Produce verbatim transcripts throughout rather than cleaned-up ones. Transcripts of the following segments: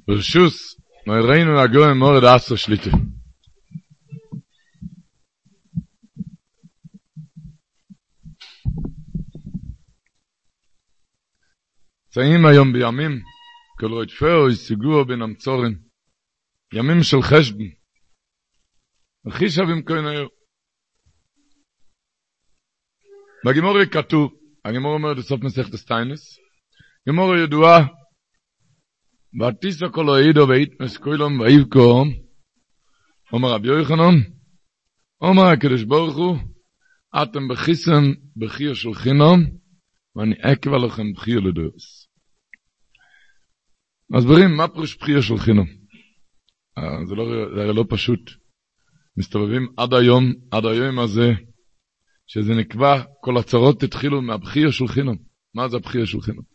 ברשוס, ראינו לגוי מורד עשר שליטה. צאים היום בימים, כל רדפהו ישיגוהו בין המצורים, ימים של חשבון, וחישב עם כהן היום. בגימורי כתוב, הגימור אומר בסוף מסכת הסטיינס, גימור ידועה, ותיסו כל העידו ויתמס כלום ויבכו, אומר רבי יוחנן, אומר הקדוש ברוך הוא, אתם בחיסן בחיר של חינם, ואני אקבע לכם בחיר לדורס. מסבירים מה פרוש בחיר של חינם. זה לא, זה לא פשוט. מסתובבים עד היום, עד היום הזה, שזה נקבע, כל הצרות התחילו מהבחיר של חינם. מה זה הבחיר של חינם?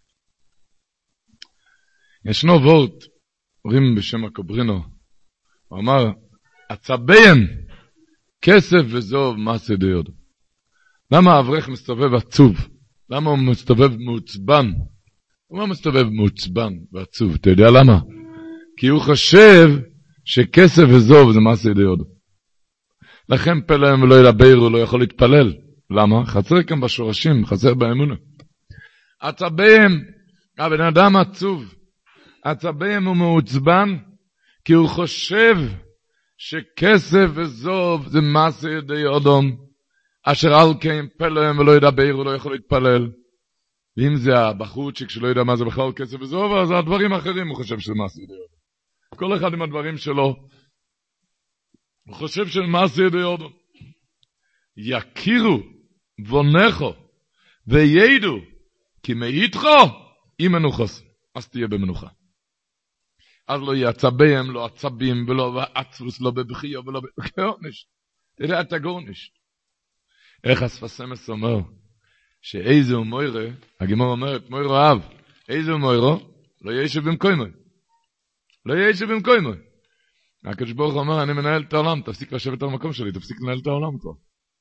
ישנו וורט, אומרים בשם הקוברינו, הוא אמר, עצביין, כסף וזוב, מעשה דיוד. למה האברך מסתובב עצוב? למה הוא מסתובב מעוצבן? הוא לא מסתובב מעוצבן ועצוב, אתה יודע למה? כי הוא חושב שכסף וזוב זה מעשה דיוד. לכן פלם ולא ילבר, הוא לא יכול להתפלל. למה? חסר כאן בשורשים, חסר באמונה. עצביין, הבן אדם עצוב, עצביין הוא מעוצבן, כי הוא חושב שכסף וזוב זה מעשה ידי אדום, אשר על כן פלם ולא ידבר, הוא לא יכול להתפלל. ואם זה הבחורצ'יק שלא יודע מה זה בכלל כסף וזוב, אז הדברים האחרים הוא חושב שזה מעשה ידי אדום. כל אחד עם הדברים שלו, הוא חושב שזה מעשה ידי אדום. יכירו בונכו וידעו כי מאיתכו אם מנוחוס, אז תהיה במנוחה. אז לא יהיה עצביהם, לא עצבים, ולא עצבוס, לא בבחיה, ולא בגורניש. תראה את הגורניש. איך הספסמס אומר, שאיזו מוירה, הגימור אומרת, מוירה אב, איזו מוירה, לא ישב במקוימוי. לא ישב במקוימוי. הקדוש ברוך הוא אומר, אני מנהל את העולם, תפסיק לשבת על המקום שלי, תפסיק לנהל את העולם כבר.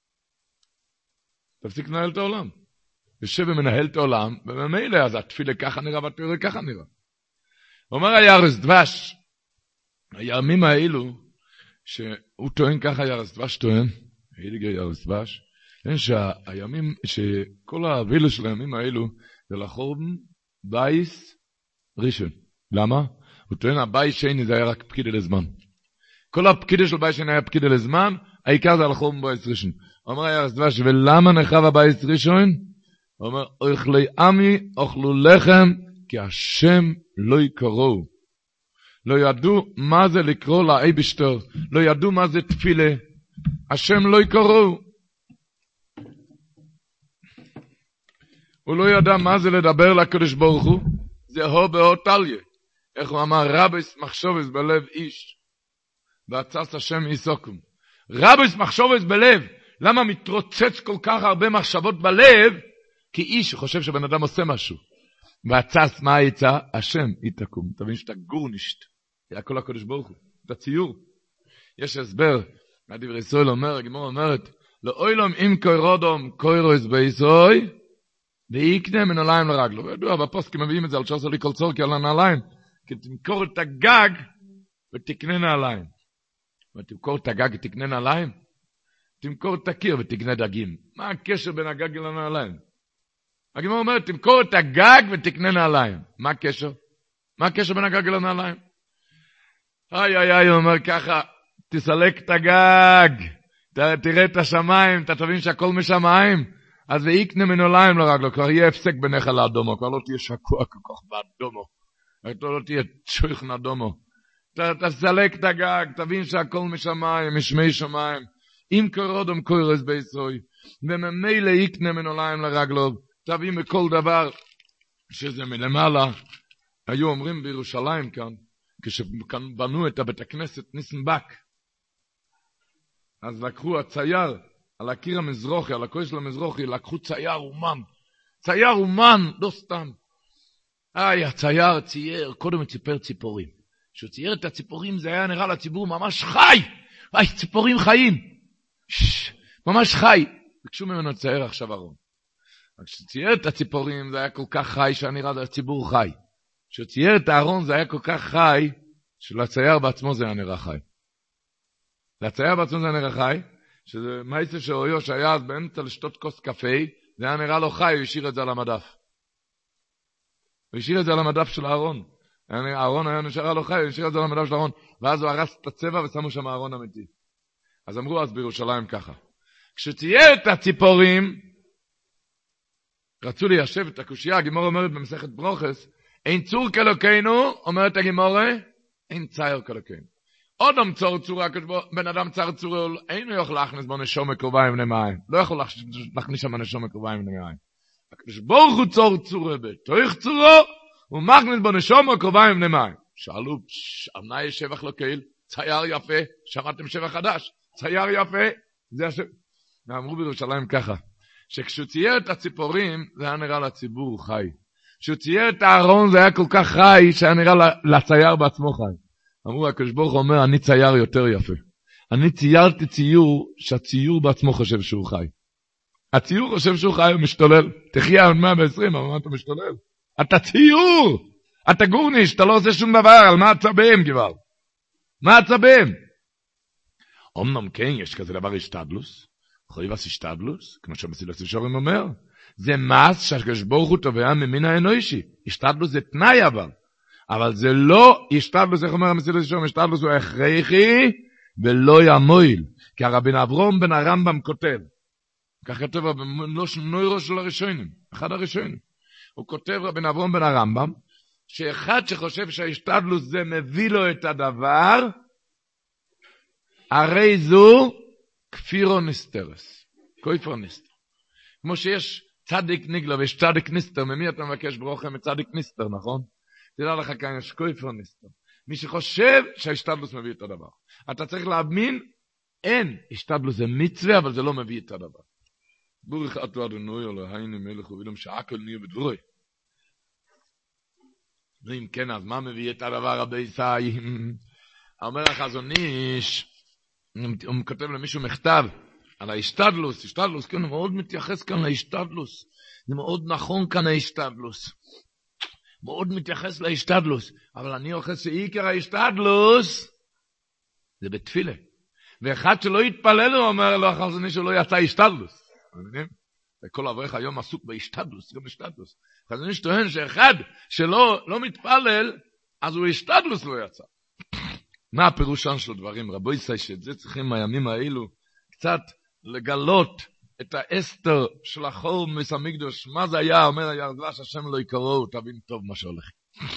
תפסיק לנהל את העולם. יושב ומנהל את העולם, וממילא, אז התפילה ככה נראה, והתפילה ככה נראה. אומר הירס דבש, הימים האלו, שהוא טוען ככה, ירס דבש טוען, היליגי ירס דבש, שהימים, שכל הווילה של הימים האלו, זה לחורבן בייס ראשון. למה? הוא טוען, הבייס שני זה היה רק פקידה לזמן. כל הפקידה של בייס שני היה פקידה לזמן, העיקר זה לחורבן בייס ראשון. אומר הירס דבש, ולמה נחב הבייס ראשון? הוא אומר, אוכלי עמי, אוכלו לחם, כי השם לא יקראו. לא ידעו מה זה לקרוא לאייבשטר, לא ידעו מה זה תפילה. השם לא יקראו. הוא לא ידע מה זה לדבר לקדוש ברוך הוא, זה הו בהו טליה. איך הוא אמר, רבס מחשובס בלב איש, ועצס השם יסוקום. רבס מחשובס בלב, למה מתרוצץ כל כך הרבה מחשבות בלב? כי איש חושב שבן אדם עושה משהו. ועצס מה היצא? השם יתקום. תבין שאתה גורנישט. זה הכל הקדוש ברוך הוא. זה ציור. יש הסבר, הדברי ישראל אומר, הגמרא אומרת, לאוילום אם קוירודום קוירוס ביסוי, ויקנה מן הליים לרגלו. וידוע, בפוסקים מביאים את זה על שעושה לי כל צורקי על הנעליים, כי תמכור את הגג ותקנה נעליים. ותמכור את הגג ותקנה נעליים? תמכור את הקיר ותקנה דגים. מה הקשר בין הגג לנעליים? הגמרא אומרת, תמכור את הגג ותקנה נעליים. מה הקשר? מה הקשר בין הגג לנעליים? איי איי איי, הוא אומר ככה, תסלק את הגג, תראה את השמיים, אתה תבין שהכל משמיים, אז ויקנה מנעליים לרגלו, כבר יהיה הפסק בינך לאדומו, כבר לא תהיה שקוע כל כך באדומו, כבר לא תהיה צ'ויך נאדומו, תסלק את הגג, תבין שהכל משמיים, משמי שמיים, אם קורודום קורס ביסוי, וממילא יקנה מנעליים לרגלו, תבין בכל דבר שזה מלמעלה. היו אומרים בירושלים כאן, כשכאן בנו את הבית הכנסת ניסנבק, אז לקחו הצייר על הקיר המזרוחי, על הקוי של המזרוחי, לקחו צייר אומן, צייר אומן, לא סתם. איי, הצייר צייר, קודם ציפר ציפורים. כשהוא צייר את הציפורים, זה היה נראה לציבור ממש חי. איי, ציפורים חיים. שש, ממש חי. ביקשו ממנו לצייר עכשיו ארון. כשצייר את הציפורים, זה היה כל כך חי, שנראה לציבור חי. כשהוא צייר את הארון זה היה כל כך חי, שלצייר בעצמו זה היה נראה חי. לצייר בעצמו זה היה נראה חי, שזה מייסה שאויו שהיה אז באמצע לשתות כוס קפה, זה היה נראה לו חי, הוא השאיר את זה על המדף. הוא השאיר את זה על המדף של הארון. הארון היה נשאר לו חי, הוא השאיר את זה על המדף של הארון, ואז הוא הרס את הצבע ושמו שם הארון אמיתי. אז אמרו אז בירושלים ככה, כשצייר את הציפורים, רצו ליישב את הקושייה, הגימורה אומרת במסכת ברוכס, אין צור כלוקנו, אומרת הגימורה, אין צייר כלוקנו. אדם צור צורה, בן אדם צר צורה, אין הוא יכול להכניס בו נשום מקרובה עם נמיים. לא יכול להכניס שם נשום מקרובה עם נמיים. הקדוש ברוך הוא צור צורה בתוך צורו, הוא מכניס בו נשום מקרובה עם נמיים. שאלו, אמנה יש שבח לוקל, צייר יפה, שמעתם שבח חדש, צייר יפה, זה השבח. ואמרו בירושלים ככה, שכשהוא צייר את הציפורים, זה היה נראה לציבור חי. כשהוא צייר את הארון, זה היה כל כך חי, שהיה נראה לצייר בעצמו חי. אמרו, הקדוש ברוך הוא אומר, אני צייר יותר יפה. אני ציירתי ציור, שהציור בעצמו חושב שהוא חי. הציור חושב שהוא חי, הוא משתולל. תחיה עוד מאה ועשרים, אבל מה אתה משתולל? אתה ציור! אתה גורניש, אתה לא עושה שום דבר, על מה הצבאים כבר? מה הצבאים? אמנם כן, יש כזה דבר השתדלוס. חויבס השתדלוס, כמו שהמסילת ישרים אומר. זה מס שהקדוש ברוך הוא תובע ממין האנושי. השתדלוס זה תנאי אבל. אבל זה לא, השתדלוס, איך אומר המסילת ישרים, השתדלוס הוא הכרחי ולא ימועיל. כי הרבין אברום בן הרמב"ם כותב, כך כתב בנוירו של הראשונים, אחד הראשונים. הוא כותב רבין אברום בן הרמב"ם, שאחד שחושב שההשתדלוס זה מביא לו את הדבר, הרי זו כפירו נסתרס, כויפר נסתר. כמו שיש צדיק ניגלה ויש צדיק נסתר, ממי אתה מבקש ברוכה מצדיק נסתר, נכון? תדע לך כאן יש כויפר נסתר. מי שחושב שההשתדלוס מביא את הדבר. אתה צריך להאמין, אין, השתדלוס זה מצווה, אבל זה לא מביא את הדבר. בורך אתו אדוני אלוהינו מלך ובילום שהכל נהיה בדברו. ואם כן, אז מה מביא את הדבר הבייסאי? אומר החזון איש, הוא כותב למישהו מכתב על ההשתדלוס, השתדלוס, כן, הוא מאוד מתייחס כאן להשתדלוס. זה מאוד נכון כאן ההשתדלוס. מאוד מתייחס להשתדלוס. אבל אני אוחס שעיקר ההשתדלוס זה בתפילה. ואחד שלא יתפלל, הוא אומר לו החזון איש שלא יצא השתדלוס. מבינים? וכל אברך היום עסוק בהשתדלוס, גם השתדלוס. חזון איש טוען שאחד שלא לא מתפלל, אז הוא השתדלוס לא יצא. מה הפירושן של דברים? רבו ישי שאת זה צריכים מהימים האלו קצת לגלות את האסתר של החור מסמיקדוש. מה זה היה? אומר הירדב"ש שהשם לא יקראו, תבין טוב מה שהולך.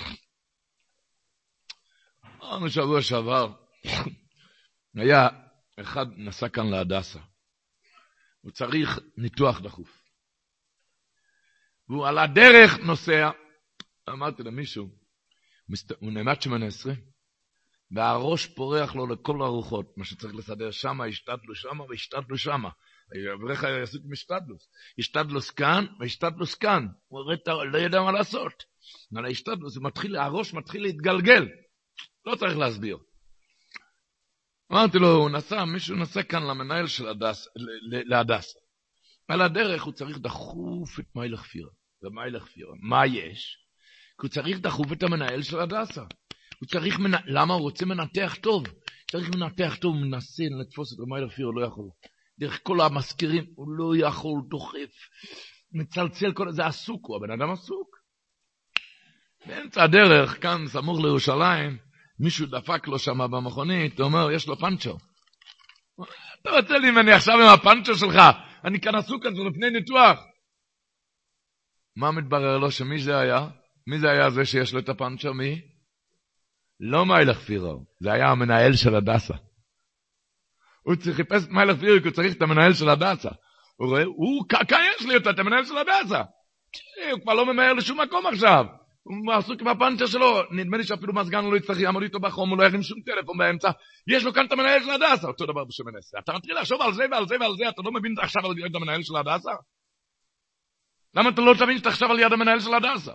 אמרנו שבוע שעבר, היה אחד נסע כאן להדסה. הוא צריך ניתוח דחוף. והוא על הדרך נוסע, אמרתי למישהו, הוא נעמד שמונה עשרה, והראש פורח לו לכל הרוחות, מה שצריך לסדר שמה, השתדלוס שמה והשתדלוס שמה. אברך היה עסוק משתדלוס. השתדלוס כאן והשתדלוס כאן. הוא לא ידע מה לעשות. אבל ההשתדלוס, הראש מתחיל להתגלגל. לא צריך להסביר. אמרתי לו, הוא נסע, מישהו נסע כאן למנהל של להדסה. על הדרך הוא צריך דחוף את מילך פירה. ומילך פירה. מה יש? כי הוא צריך דחוף את המנהל של הדסה. הוא צריך, מנ... למה הוא רוצה מנתח טוב? צריך מנתח טוב, מנסה לתפוס את מילך פירה, לא יכול. דרך כל המזכירים, הוא לא יכול, דוחף. מצלצל כל זה, עסוק, הוא הבן אדם עסוק. באמצע הדרך, כאן סמוך לירושלים, מישהו דפק לו שם במכונית, הוא אומר, יש לו פנצ'ר. אתה רוצה לי ממני עכשיו עם הפנצ'ר שלך? אני כאן עסוק, אני לפני ניתוח. מה מתברר לו שמי זה היה? מי זה היה זה שיש לו את הפנצ'ר? מי? לא מילך פירו, זה היה המנהל של הדסה. הוא צריך חיפש את מילך פירו, כי הוא צריך את המנהל של הדסה. הוא רואה, הוא, כאן יש לי אותה, את המנהל של הדסה. הוא כבר לא ממהר לשום מקום עכשיו. הוא עסוק עם הפנצ'ר שלו, נדמה לי שאפילו מזגן הוא לא יצטרך יעמוד איתו בחום, הוא לא יכין שום טלפון באמצע, יש לו כאן את המנהל של הדסה, אותו דבר בשמן עשר. אתה מתחיל לחשוב על זה ועל זה ועל זה, אתה לא מבין עכשיו על יד המנהל של הדסה? למה אתה לא תבין שאתה עכשיו על יד המנהל של הדסה?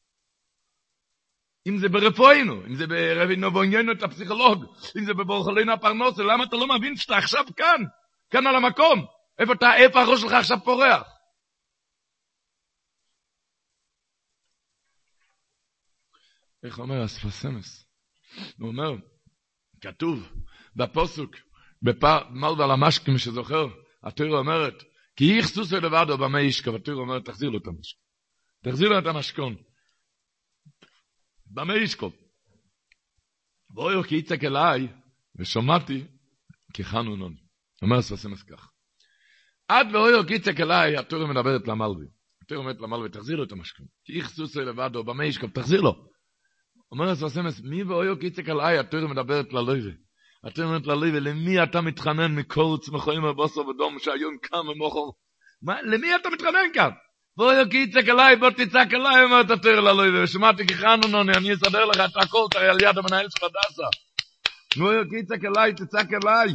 אם זה ברפואינו, אם זה ברבינובוניינו את הפסיכולוג, אם זה בבורחלינו הפרנוסה, למה אתה לא מבין שאתה עכשיו כאן, כאן על המקום? איפה אתה, איפה הראש שלך עכשיו פורח? איך אומר הספסמס? הוא אומר, כתוב בפוסוק, במלווה למשק, מי שזוכר, התורה אומרת, כי איך סוסו לבדו במי ישכב, התורה אומרת, תחזיר לו את המשק. תחזיר לו את המשכון. במי ישכב. ואויו כי יצק אליי, ושומעתי, כי חנונון. אומר הספסמס כך. עד ואויו כי יצק אליי, התורה מדברת למלווה. התורה אומרת למלווה, תחזיר לו את המשכון. כי איך סוסו לבדו במי ישכב, תחזיר לו. אומר הספסמס, מי ואויו כי יצק אליי, התורה מדברת ללווה. אתה אומרת ללוי, למי אתה מתחנן מקורץ, מחויים הבוסר ודום, שהיום קם ומוחר? למי אתה מתחנן כאן? בוא יוקי יצק עליי, בוא תצק עליי, אומרת התורה ללוי, ושמעתי כחנונוני, אני אסדר לך את הכל, תראי על יד המנהל של הדסה. בוא יוקי יצק עליי, תצק עליי.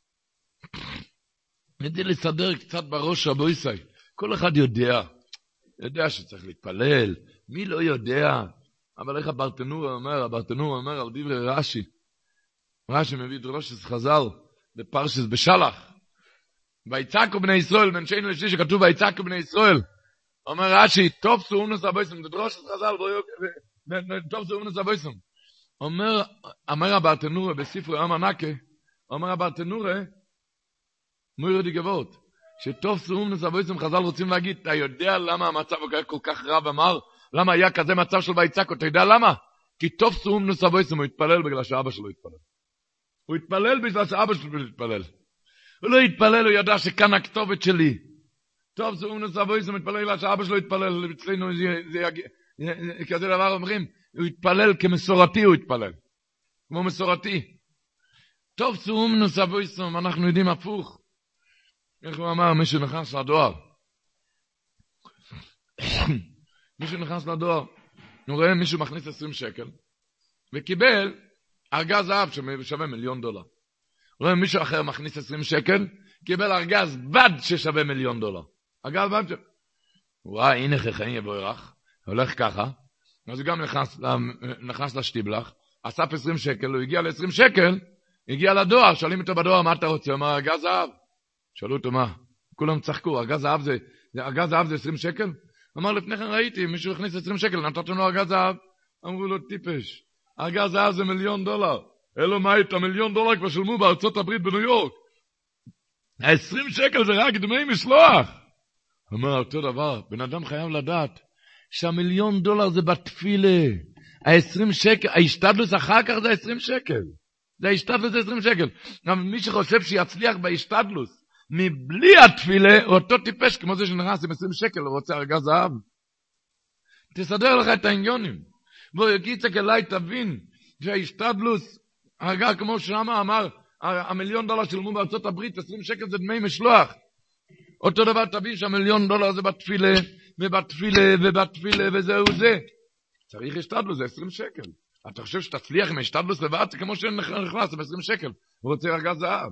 הייתי לסדר קצת בראש רבו ישי. כל אחד יודע, יודע שצריך להתפלל, מי לא יודע? אבל איך הברטנור אומר, הברטנור אומר על דברי רש"י, רש"י מביא דרושס חז"ל בפרשס בשלח. ויצעקו בני ישראל, בין שני לשליש שכתוב ויצעקו בני ישראל. אומר רש"י, תופסו אומנוס הבויסם, זה דרושס חז"ל, תופסו אומנוס הבויסם. אומר, אומר הברטנורה בספר ים הנקה, אומר הברטנורה, מוירו די גבות, שתופסו אומנוס הבויסם חז"ל רוצים להגיד, אתה יודע למה המצב כל כך רב אמר? למה היה כזה מצב של ויצעקו? אתה יודע למה? כי תופסו אומנוס הבויסם, הוא התפלל בגלל שאבא שלו התפלל. הוא התפלל בגלל שאבא שלו התפלל. הוא לא התפלל, הוא ידע שכאן הכתובת שלי. טוב, זה אומנוס אבויסם מתפלל בגלל שאבא שלו התפלל. אצלנו זה כזה דבר אומרים, הוא התפלל כמסורתי, הוא התפלל. כמו מסורתי. טוב, זה אומנוס אבויסם, אנחנו יודעים הפוך. איך הוא אמר, מישהו נכנס לדואר. מישהו נכנס לדואר. הוא רואה מישהו מכניס עשרים שקל, וקיבל ארגז זהב ששווה מיליון דולר. רואה מישהו אחר מכניס עשרים שקל, קיבל ארגז בד ששווה מיליון דולר. ארגז בד ש... וואי, הנה חכם יבורך, הולך ככה, אז הוא גם נכנס, נכנס לשטיבלח, אסף עשרים שקל, הוא הגיע ל-עשרים שקל, הגיע לדואר, שואלים אותו בדואר, מה אתה רוצה? הוא אומר, ארגז זהב. שאלו אותו מה? כולם צחקו, ארגז זהב זה, ארגז זהב זה עשרים שקל? אמר, לפני כן ראיתי, מישהו הכניס עשרים שקל, נתת לנו ארגז זהב. אמרו לו, טיפש, ארגז זהב זה מיליון דולר. אלו מה, את המיליון דולר כבר שלמו בארצות הברית בניו יורק. ה-עשרים שקל זה רק דמי משלוח. אמר, אותו דבר, בן אדם חייב לדעת, שהמיליון דולר זה בתפילה. ה-עשרים שקל, ההשתדלוס אחר כך זה עשרים שקל. זה ההשתדלוס זה עשרים שקל. אבל מי שחושב שיצליח בהשתדלוס, מבלי התפילה, אותו טיפש, כמו זה שנכנס עם עשרים שקל, הוא רוצה ארגז זהב. תסדר לך את העניונים. בוא יגיצק אליי, תבין, שההשתדלוס, הרגע כמו שמה אמר, המיליון דולר שלמו בארצות הברית, עשרים שקל זה דמי משלוח. אותו דבר תבין שהמיליון דולר זה בתפילה, ובתפילה, ובתפילה, וזהו זה. צריך השתדלוס, זה עשרים שקל. אתה חושב שתצליח עם השתדלוס לבד, זה כמו שנכנס, זה עשרים שקל. הוא רוצה ארגז זהב.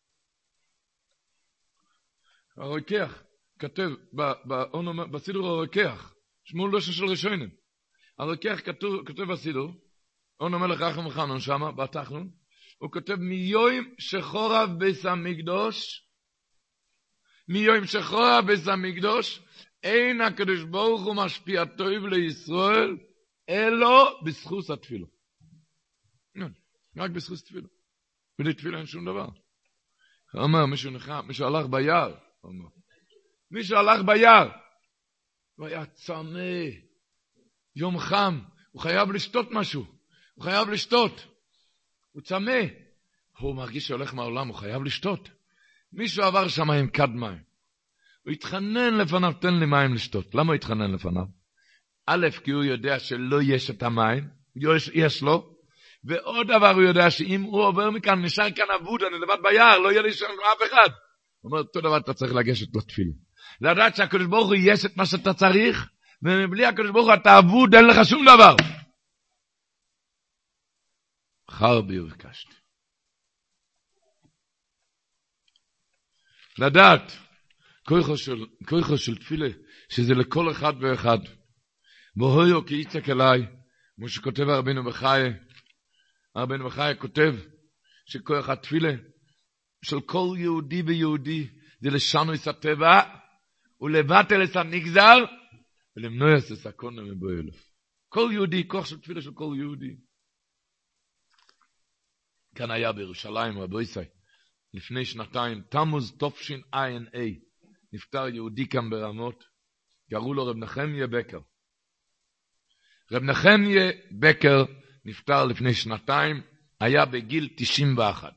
הרוקח, כתב, בסידור הרוקח, שמואל דושה של ראשונים. הרוקח כתב בסידור, און המלך רחם וחנון שמה, בתחנון, הוא כותב, מיום שחורב ביס המקדוש, מיום שחורב ביס המקדוש, אין הקדוש ברוך הוא משפיע טוב לישראל, אלו בזכות התפילו. רק בזכות התפילו. בלי תפילה אין שום דבר. הוא אומר, מישהו נחם, מישהו הלך ביער, מישהו הלך ביער, הוא היה צמא, יום חם, הוא חייב לשתות משהו, הוא חייב לשתות, הוא צמא, הוא מרגיש שהולך מהעולם, הוא חייב לשתות. מישהו עבר שם עם כד מים, הוא התחנן לפניו, תן לי מים לשתות. למה הוא התחנן לפניו? א', כי הוא יודע שלא יש את המים, יש, יש לו, ועוד דבר הוא יודע שאם הוא עובר מכאן, נשאר כאן אבוד, אני לבד ביער, לא יהיה לי שם אף אחד. הוא אומר, אותו דבר אתה צריך לגשת לתפילה. לדעת שהקדוש ברוך הוא יש את מה שאתה צריך, ובלי הקדוש ברוך הוא אתה אבוד, אין לך שום דבר. חרבי ובקשתי. לדעת, כוחו של, כוחו של תפילה, שזה לכל אחד ואחד. והויו כי יצק אליי, כמו שכותב הרבינו בחיי, הרבינו בחיי כותב, שכוח התפילה, של כל יהודי ויהודי, זה לשנו את הטבע, ולבטל את הנגזר, ולמנוע את הסקונה מבו אלף. כל יהודי, כוח של תפילה של כל יהודי. כאן היה בירושלים, רבו ישראל, לפני שנתיים, תמוז תופשין עין איי, נפטר יהודי כאן ברמות, קראו לו רב נחמיה בקר. רב נחמיה בקר נפטר לפני שנתיים, היה בגיל תשעים ואחת.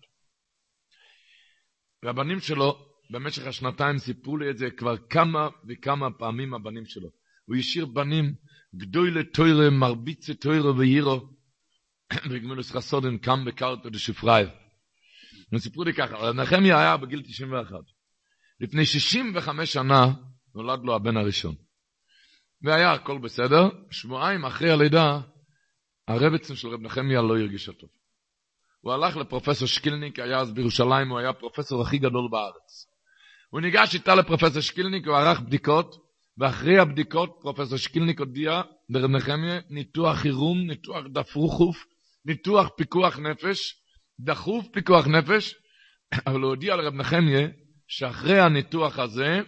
והבנים שלו, במשך השנתיים סיפרו לי את זה כבר כמה וכמה פעמים הבנים שלו. הוא השאיר בנים, גדולי תוירה, מרביצי תוירה וירו, בגמילוס חסודן, קם בקרתו דשפרייב. הם סיפרו לי ככה, רב נחמיה היה בגיל תשעים ואחת. לפני שישים וחמש שנה נולד לו הבן הראשון. והיה הכל בסדר, שבועיים אחרי הלידה, הרבצן של רב נחמיה לא הרגיש טוב. הוא הלך לפרופסור שקילניק, היה אז בירושלים, הוא היה הפרופסור הכי גדול בארץ. הוא ניגש איתה לפרופסור שקילניק, הוא ערך בדיקות, ואחרי הבדיקות פרופסור שקילניק הודיע לרב נחמיה, ניתוח חירום, ניתוח דפרוחוף, ניתוח פיקוח נפש, דחוף פיקוח נפש, אבל הוא הודיע לרב נחמיה, שאחרי הניתוח הזה,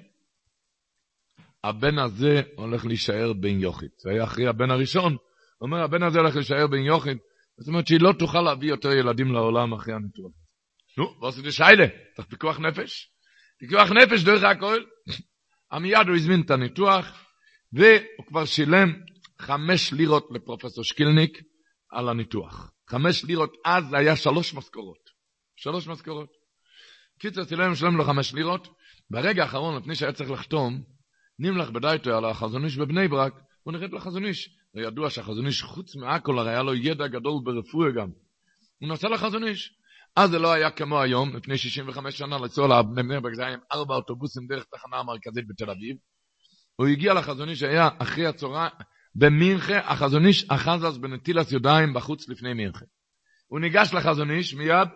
הבן הזה הולך להישאר בן יוחד. זה היה אחרי הבן הראשון, הוא אומר, הבן הזה הולך להישאר בן יוחד, זאת אומרת שהיא לא תוכל להביא יותר ילדים לעולם אחרי הניתוח. נו, ועשיתי שיילה, צריך פיקוח נפש. פיקוח נפש דרך הכל. המיד הוא הזמין את הניתוח, והוא כבר שילם חמש לירות לפרופסור שקילניק על הניתוח. חמש לירות, אז זה היה שלוש משכורות. שלוש משכורות. קיצר צילם שלם לו חמש לירות, ברגע האחרון, לפני שהיה צריך לחתום, נמלך בדייתו על החזון איש בבני ברק, הוא נרד לחזון איש. זה ידוע שהחזון איש חוץ מהכל, הרי היה לו ידע גדול ברפואה גם. הוא נסע לחזון איש. אז זה לא היה כמו היום, לפני שישים וחמש שנה, לנסוע לבני ברק, זה היה עם ארבע אוטובוסים דרך תחנה המרכזית בתל אביב. הוא הגיע לחזון איש, היה אחרי הצהריים, במינכה, החזון איש אחז אז בנטילת ידיים בחוץ לפני מינכה. הוא ניגש לחזון איש מיד,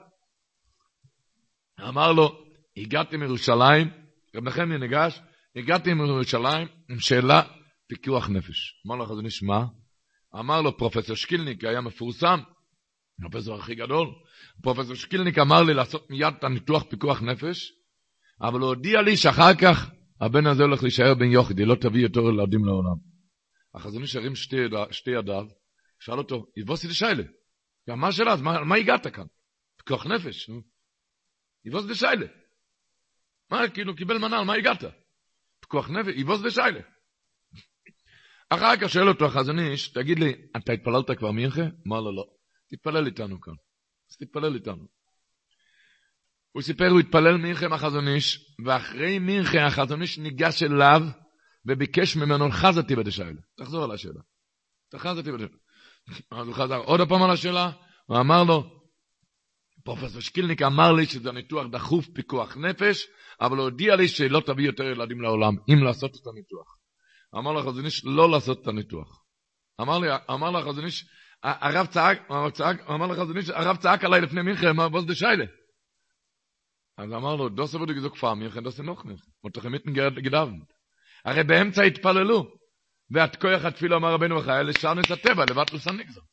אמר לו, הגעתי מירושלים, רב נחמיה ניגש, הגעתי מירושלים עם שאלה פיקוח נפש. אמר לו החזון איש, מה? אמר לו פרופסור שקילניק, היה מפורסם, הפרופסור הכי גדול, פרופסור שקילניק אמר לי לעשות מיד את הניתוח פיקוח נפש, אבל הוא הודיע לי שאחר כך הבן הזה הולך להישאר בן יוחד, היא לא תביא יותר ילדים לעולם. החזון איש הרים שתי, שתי ידיו, שאל אותו, יבוסי דשיילה, מה השאלה? אז מה, מה הגעת כאן? פיקוח נפש, נו. יבוס דשיילה. מה, כאילו, קיבל מנה, מה הגעת? פיקוח נפש, יבוס דשיילה. אחר כך שואל אותו החזון איש, תגיד לי, אתה התפללת כבר מינכה? אמר לו, לא. תתפלל איתנו כאן. אז תתפלל איתנו. הוא סיפר, הוא התפלל מינכה מהחזון איש, ואחרי מינכה החזון איש ניגש אליו, וביקש ממנו, חזתי בדשיילה. תחזור על השאלה. תחזתי בדשיילה. אז הוא חזר עוד הפעם על השאלה, הוא אמר לו, פרופסור שקילניק אמר לי שזה ניתוח דחוף פיקוח נפש, אבל הוא הודיע לי שלא תביא יותר ילדים לעולם, אם לעשות את הניתוח. אמר לך החזון איש לא לעשות את הניתוח. אמר לי, אמר לך החזון איש, הרב צעק, אמר לך החזון איש, הרב צעק עליי לפני מינכה, אמר בוס דשיילה. אז אמר לו, דוסה ודו גזוק פעם, מינכה דוסה נוח מינכה, מותחמית נגרד לגדבן. הרי באמצע התפללו, ואת כוח התפילה אמר רבינו וחייל, לשענס הטבע, לבט לסניק זו.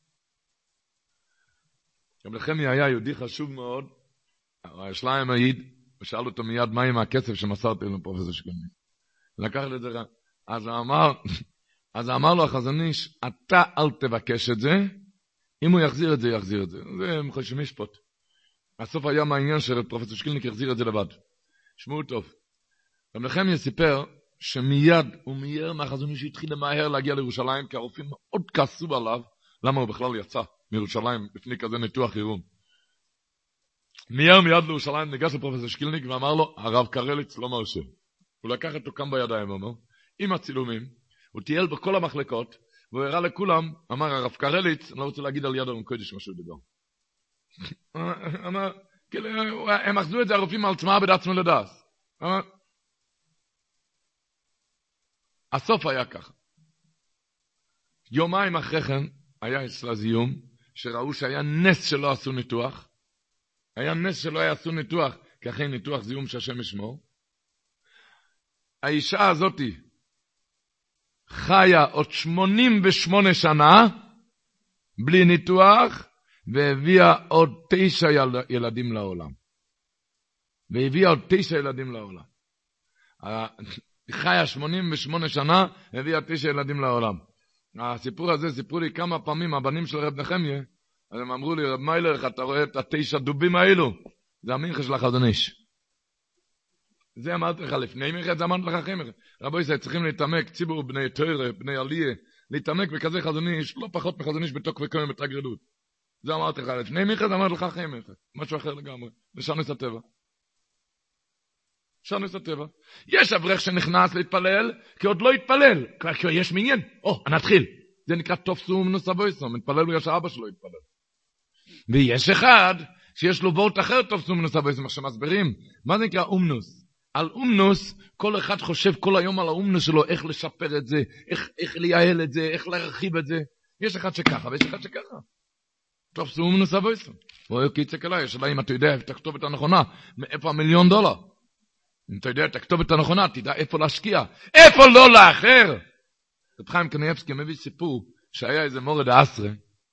רב נחמיה היה יהודי חשוב מאוד, השליים העיד, ושאל אותו מיד מה עם הכסף שמסרתי לנו פרופסור שקילניק. לקח לי את זה, אז הוא אמר, אז אמר לו החזון איש, אתה אל תבקש את זה, אם הוא יחזיר את זה, יחזיר את זה. זה מחושבים משפט. הסוף היה מהעניין של פרופסור שקילניק יחזיר את זה לבד. שמעו טוב. רב נחמיה סיפר שמיד הוא מיד מהחזון איש התחיל למהר להגיע לירושלים, כי הרופאים מאוד כעסו עליו, למה הוא בכלל יצא מירושלים לפני כזה ניתוח חירום. מיד מיד לירושלים ניגש לפרופסור שקילניק ואמר לו, הרב קרליץ לא מרשה. הוא לקח אותו כאן בידיים, אמר, עם הצילומים, הוא טייל בכל המחלקות, והוא הראה לכולם, אמר הרב קרליץ, אני לא רוצה להגיד על יד הרב קודש משהו דבר. אמר, הם אחזו את זה הרופאים על צמאה בדעצמו לדעס. אמר, הסוף היה ככה. יומיים אחרי כן, היה אצלה זיום, שראו שהיה נס שלא עשו ניתוח, היה נס שלא היה עשו ניתוח, כי אחרי ניתוח זיום שהשם ישמור. האישה הזאת חיה עוד שמונים ושמונה שנה, בלי ניתוח, והביאה עוד תשע ילדים לעולם. והביאה עוד תשע ילדים לעולם. חיה שמונים ושמונה שנה, הביאה תשע ילדים לעולם. הסיפור הזה, סיפרו לי כמה פעמים, הבנים של רב נחמיה, אז הם אמרו לי, רב מיילר, אתה רואה את התשע דובים האלו? זה המנחה של החזון איש. זה אמרתי לך לפני מנחה, זה אמרתי לך אחרי מנחה. רבו ישראל, צריכים להתעמק, ציבור בני תורה, בני עליה, להתעמק בכזה חזון איש, לא פחות מחזון איש בתוק וקוים בתרגרדות. זה אמרתי לך לפני מנחה, זה אמרתי לך אחרי מנחה. משהו אחר לגמרי. ושנס הטבע. שנס הטבע. יש אברך שנכנס להתפלל, כי עוד לא התפלל. כי יש מניין. או, נתחיל. זה נקרא תופסו ומנוס אבויסו. מתפלל בגלל שאבא שלו התפלל. ויש אחד שיש לו וורט אחר תופסו ומנוס אבויסו. מה שמסברים. מה זה נקרא אומנוס? על אומנוס, כל אחד חושב כל היום על האומנוס שלו, איך לשפר את זה, איך, איך לייעל את זה, איך להרחיב את זה. יש אחד שככה, ויש אחד שככה. תופסו ומנוס אבויסו. רואה קיצק אליי, יש אליי אם אתה יודע, את הכתובת הנכונה, מאיפה המיליון דולר. אם אתה יודע את הכתובת הנכונה, תדע איפה להשקיע. איפה לא לאחר? רב חיים קניאבסקי מביא סיפור, שהיה איזה מורד האסרה,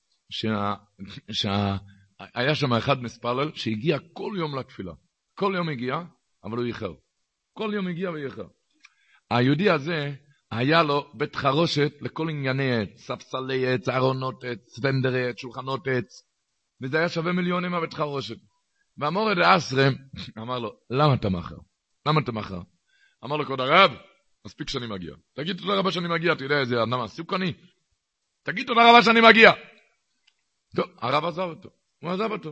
שהיה שם אחד מספלל, שהגיע כל יום לתפילה. כל יום הגיע, אבל הוא איחר. כל יום הגיע ואיחר. היהודי הזה, היה לו בית חרושת לכל ענייני עץ, ספסלי עץ, ארונות עץ, ספנדרי עץ, שולחנות עץ, וזה היה שווה מיליונים הבית חרושת. והמורד האסרה אמר לו, למה אתה מאחר? למה אתה מאחר? אמר לו, כבוד הרב, מספיק שאני מגיע. תגיד תודה רבה שאני מגיע, אתה יודע איזה אדם עסוק אני? תגיד תודה רבה שאני מגיע. טוב, הרב עזב אותו. הוא עזב אותו.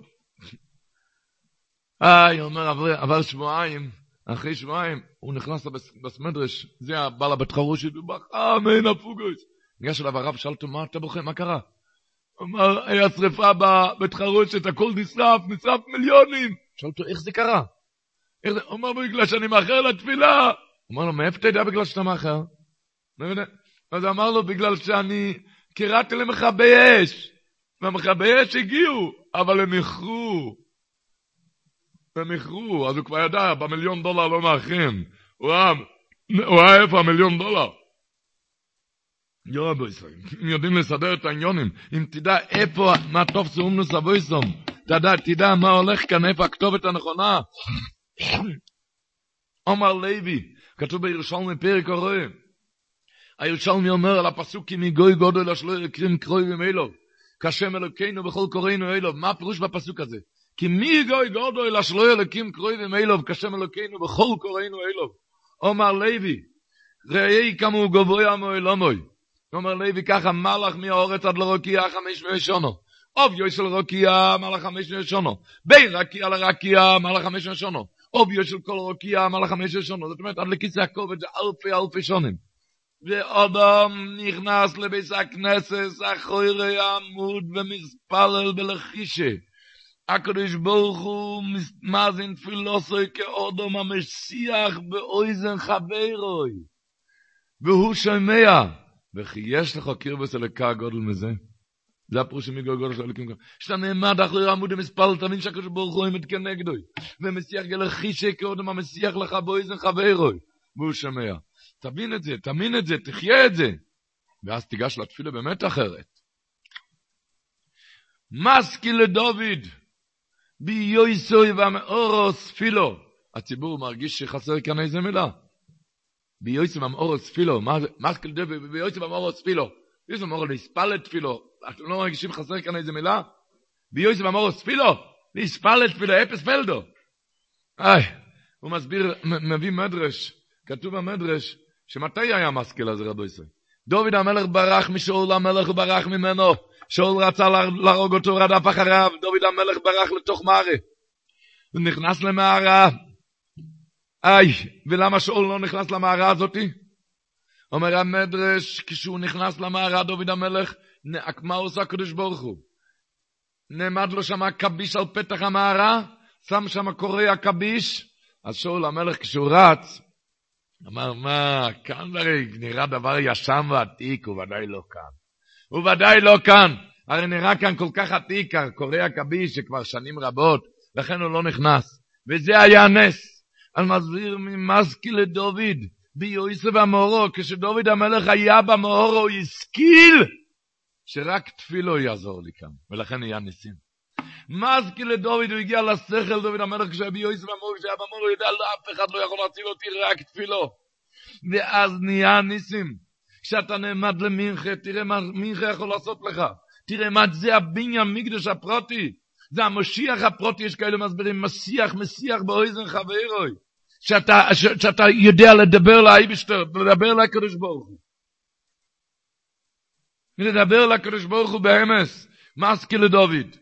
איי, הוא אומר, עבר שבועיים, אחרי שבועיים, הוא נכנס בסמדרש, זה הבעל הבית חרושת, הוא בכה, מן הפוגוש. ניגש אליו הרב, שאל אותו, מה אתה בוכה, מה קרה? הוא אמר, היה שריפה בבית חרושת, הכל נשרף, נשרף מיליונים. שאל אותו, איך זה קרה? הוא אומר, בגלל שאני מאחר לתפילה. הוא אומר לו, מאיפה אתה יודע בגלל שאתה מאחר? אז הוא אמר לו, בגלל שאני קראתי למכבי אש. והמכבי אש הגיעו, אבל הם איחרו. הם איחרו, אז הוא כבר ידע, במיליון דולר לא מאחרים. הוא ראה איפה המיליון דולר. יורא בויסום, אם יודעים לסדר את העניונים, אם תדע איפה, מה טוב סומנוס הבויסום, תדע, תדע מה הולך כאן, איפה הכתובת הנכונה. אומר לוי, כתוב בירושלמי פרק הרואה, הירושלמי אומר על הפסוק, כי מגוי גודל אשלו יקרים קרוי ומילוב, כשם אלוקינו בכל קוראינו אילוב. מה הפירוש בפסוק הזה? כי מגוי גודל אשלו יקרים קרוי ומילוב, כשם אלוקינו בכל קוראינו אילוב. אומר לוי, ראי כמה הוא גבוה מאלומוי. אומר לוי ככה, מלך מהאורץ עד לרוקייה חמש מאה שונו. אוביו של רוקייה מלך חמש מאה שונו. בין רקייה לרקייה מלך חמש מאה שונו. אוביו של כל רוקייה מלך חמש מאה שונו. זאת אומרת, עד לכיסא הכובד זה אלפי אלפי שונים. ואדם נכנס לבית הכנסת, אחרי העמוד ומספלל בלחישה. הקדוש ברוך הוא מאזין פילוסוי כאדם המשיח באוזן חברוי. והוא שומע. וכי יש לך קרבס אלוקה גודל מזה? זה הפירוש מגודל גודל של אלוקים. שאתה נעמד אחרי העמוד ומספלל, תבין שהקדוש ברוך הוא עומד כנגדו. ומשיח גלחישה כאדם המשיח לך באוזן חברוי. והוא שומע. תבין את זה, תאמין את זה, תחיה את זה. ואז תיגש לתפילה באמת אחרת. מסקי לדוד, ביוסוי והמאורוס פילו. הציבור מרגיש שחסר כאן איזה מילה. ביוסוי והמאורוס פילו. מסקי לדוד, ביוסוי והמאורוס פילו. ביוסוי והמאורוס להספל את פילו. אתם לא מרגישים חסר כאן איזה מילה? ביוסוי והמאורוס פילו. להספל את פילו, אפס פלדו. איי, הוא מסביר, מביא מדרש. כתוב במדרש, שמתי היה משכיל הזה רבו ישראל? דוד המלך ברח משאול המלך וברח ממנו. שאול רצה להרוג אותו, רדף אחריו. דוד המלך ברח לתוך מערה. הוא נכנס למערה. איי, ולמה שאול לא נכנס למערה הזאת? אומר המדרש, כשהוא נכנס למערה, דוד המלך, מה עושה הקדוש ברוך הוא? נעמד לו שם קביש על פתח המערה, שם שם קורא קביש. אז שאול המלך כשהוא רץ, אמר, מה, כאן הרי נראה דבר ישן ועתיק, הוא ודאי לא כאן. הוא ודאי לא כאן. הרי נראה כאן כל כך עתיק, קורא הקביש שכבר שנים רבות, לכן הוא לא נכנס. וזה היה נס. על מסביר ממסקי לדוד, ביוסף המאורו, כשדוד המלך היה במאורו, הוא השכיל, שרק תפילו יעזור לי כאן. ולכן היה ניסים. מסקי לדוד, הוא הגיע לשכל, דוד המלך כשהיה ביוסף המאורו, כשהיה במאורו, הוא יודע, אף אחד לא יכול להציל אותי, רק תפילו. ואז נהיה ניסים. כשאתה נעמד למינכה, תראה מה מינכה יכול לעשות לך. תראה מה זה הבניין מקדש הפרוטי. זה המשיח הפרוטי, יש כאלה מסבירים, משיח, משיח באוזן חברוי. שאתה, שאתה יודע לדבר לאייבשטר, לדבר לקדוש ברוך הוא. לדבר לקדוש ברוך הוא באמס. מסקי לדוד.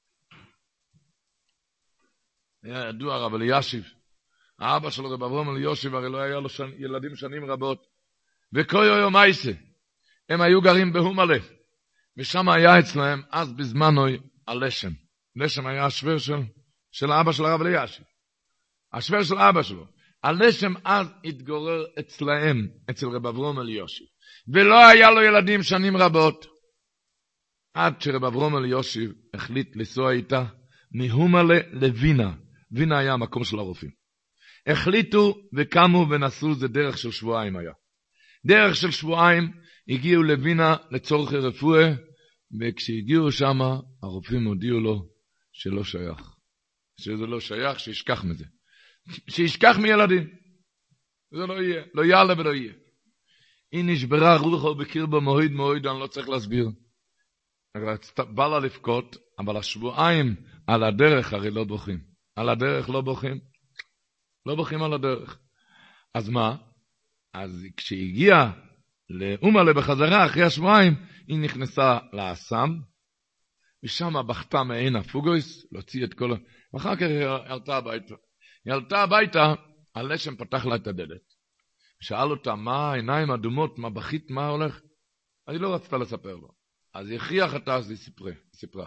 היה ידוע הרב אלישיב. האבא שלו רב אברהם אלישיב, הרי לא היה לו שנ... ילדים שנים רבות. וכל יום מייסה. הם היו גרים בהומלה. ושם היה אצלהם, אז בזמנו, הלשם. לשם היה השוור של, של האבא של הרב אלישיב. השוור של האבא שלו. הלשם אז התגורר אצלהם, אצל רב אברהם אלישיב. ולא היה לו ילדים שנים רבות. עד שרב אברהם אלישיב החליט לנסוע איתה מהומלה לווינה. וינה היה המקום של הרופאים. החליטו וקמו ונסעו, זה דרך של שבועיים היה. דרך של שבועיים הגיעו לווינה לצורך רפואה, וכשהגיעו שם הרופאים הודיעו לו שלא שייך. שזה לא שייך, שישכח מזה. שישכח מילדים. זה לא יהיה, לא יעלה ולא יהיה. היא נשברה רוחו בקרבו מוהיד מוהיד, אני לא צריך להסביר. בא לה לבכות, אבל השבועיים על הדרך הרי לא בוכים. על הדרך לא בוכים. לא בוכים על הדרך. אז מה? אז כשהיא הגיעה לאומלה בחזרה אחרי השבועיים, היא נכנסה לאסם, ושם בכתה מעין הפוגויס, להוציא את כל... ואחר כך היא ילתה הביתה. היא ילתה הביתה, הלשם פתח לה את הדלת. שאל אותה, מה העיניים אדומות, מה בכית, מה הולך? אז היא לא רצתה לספר לו. אז היא הכריח אותה, אז היא סיפרה. סיפרה.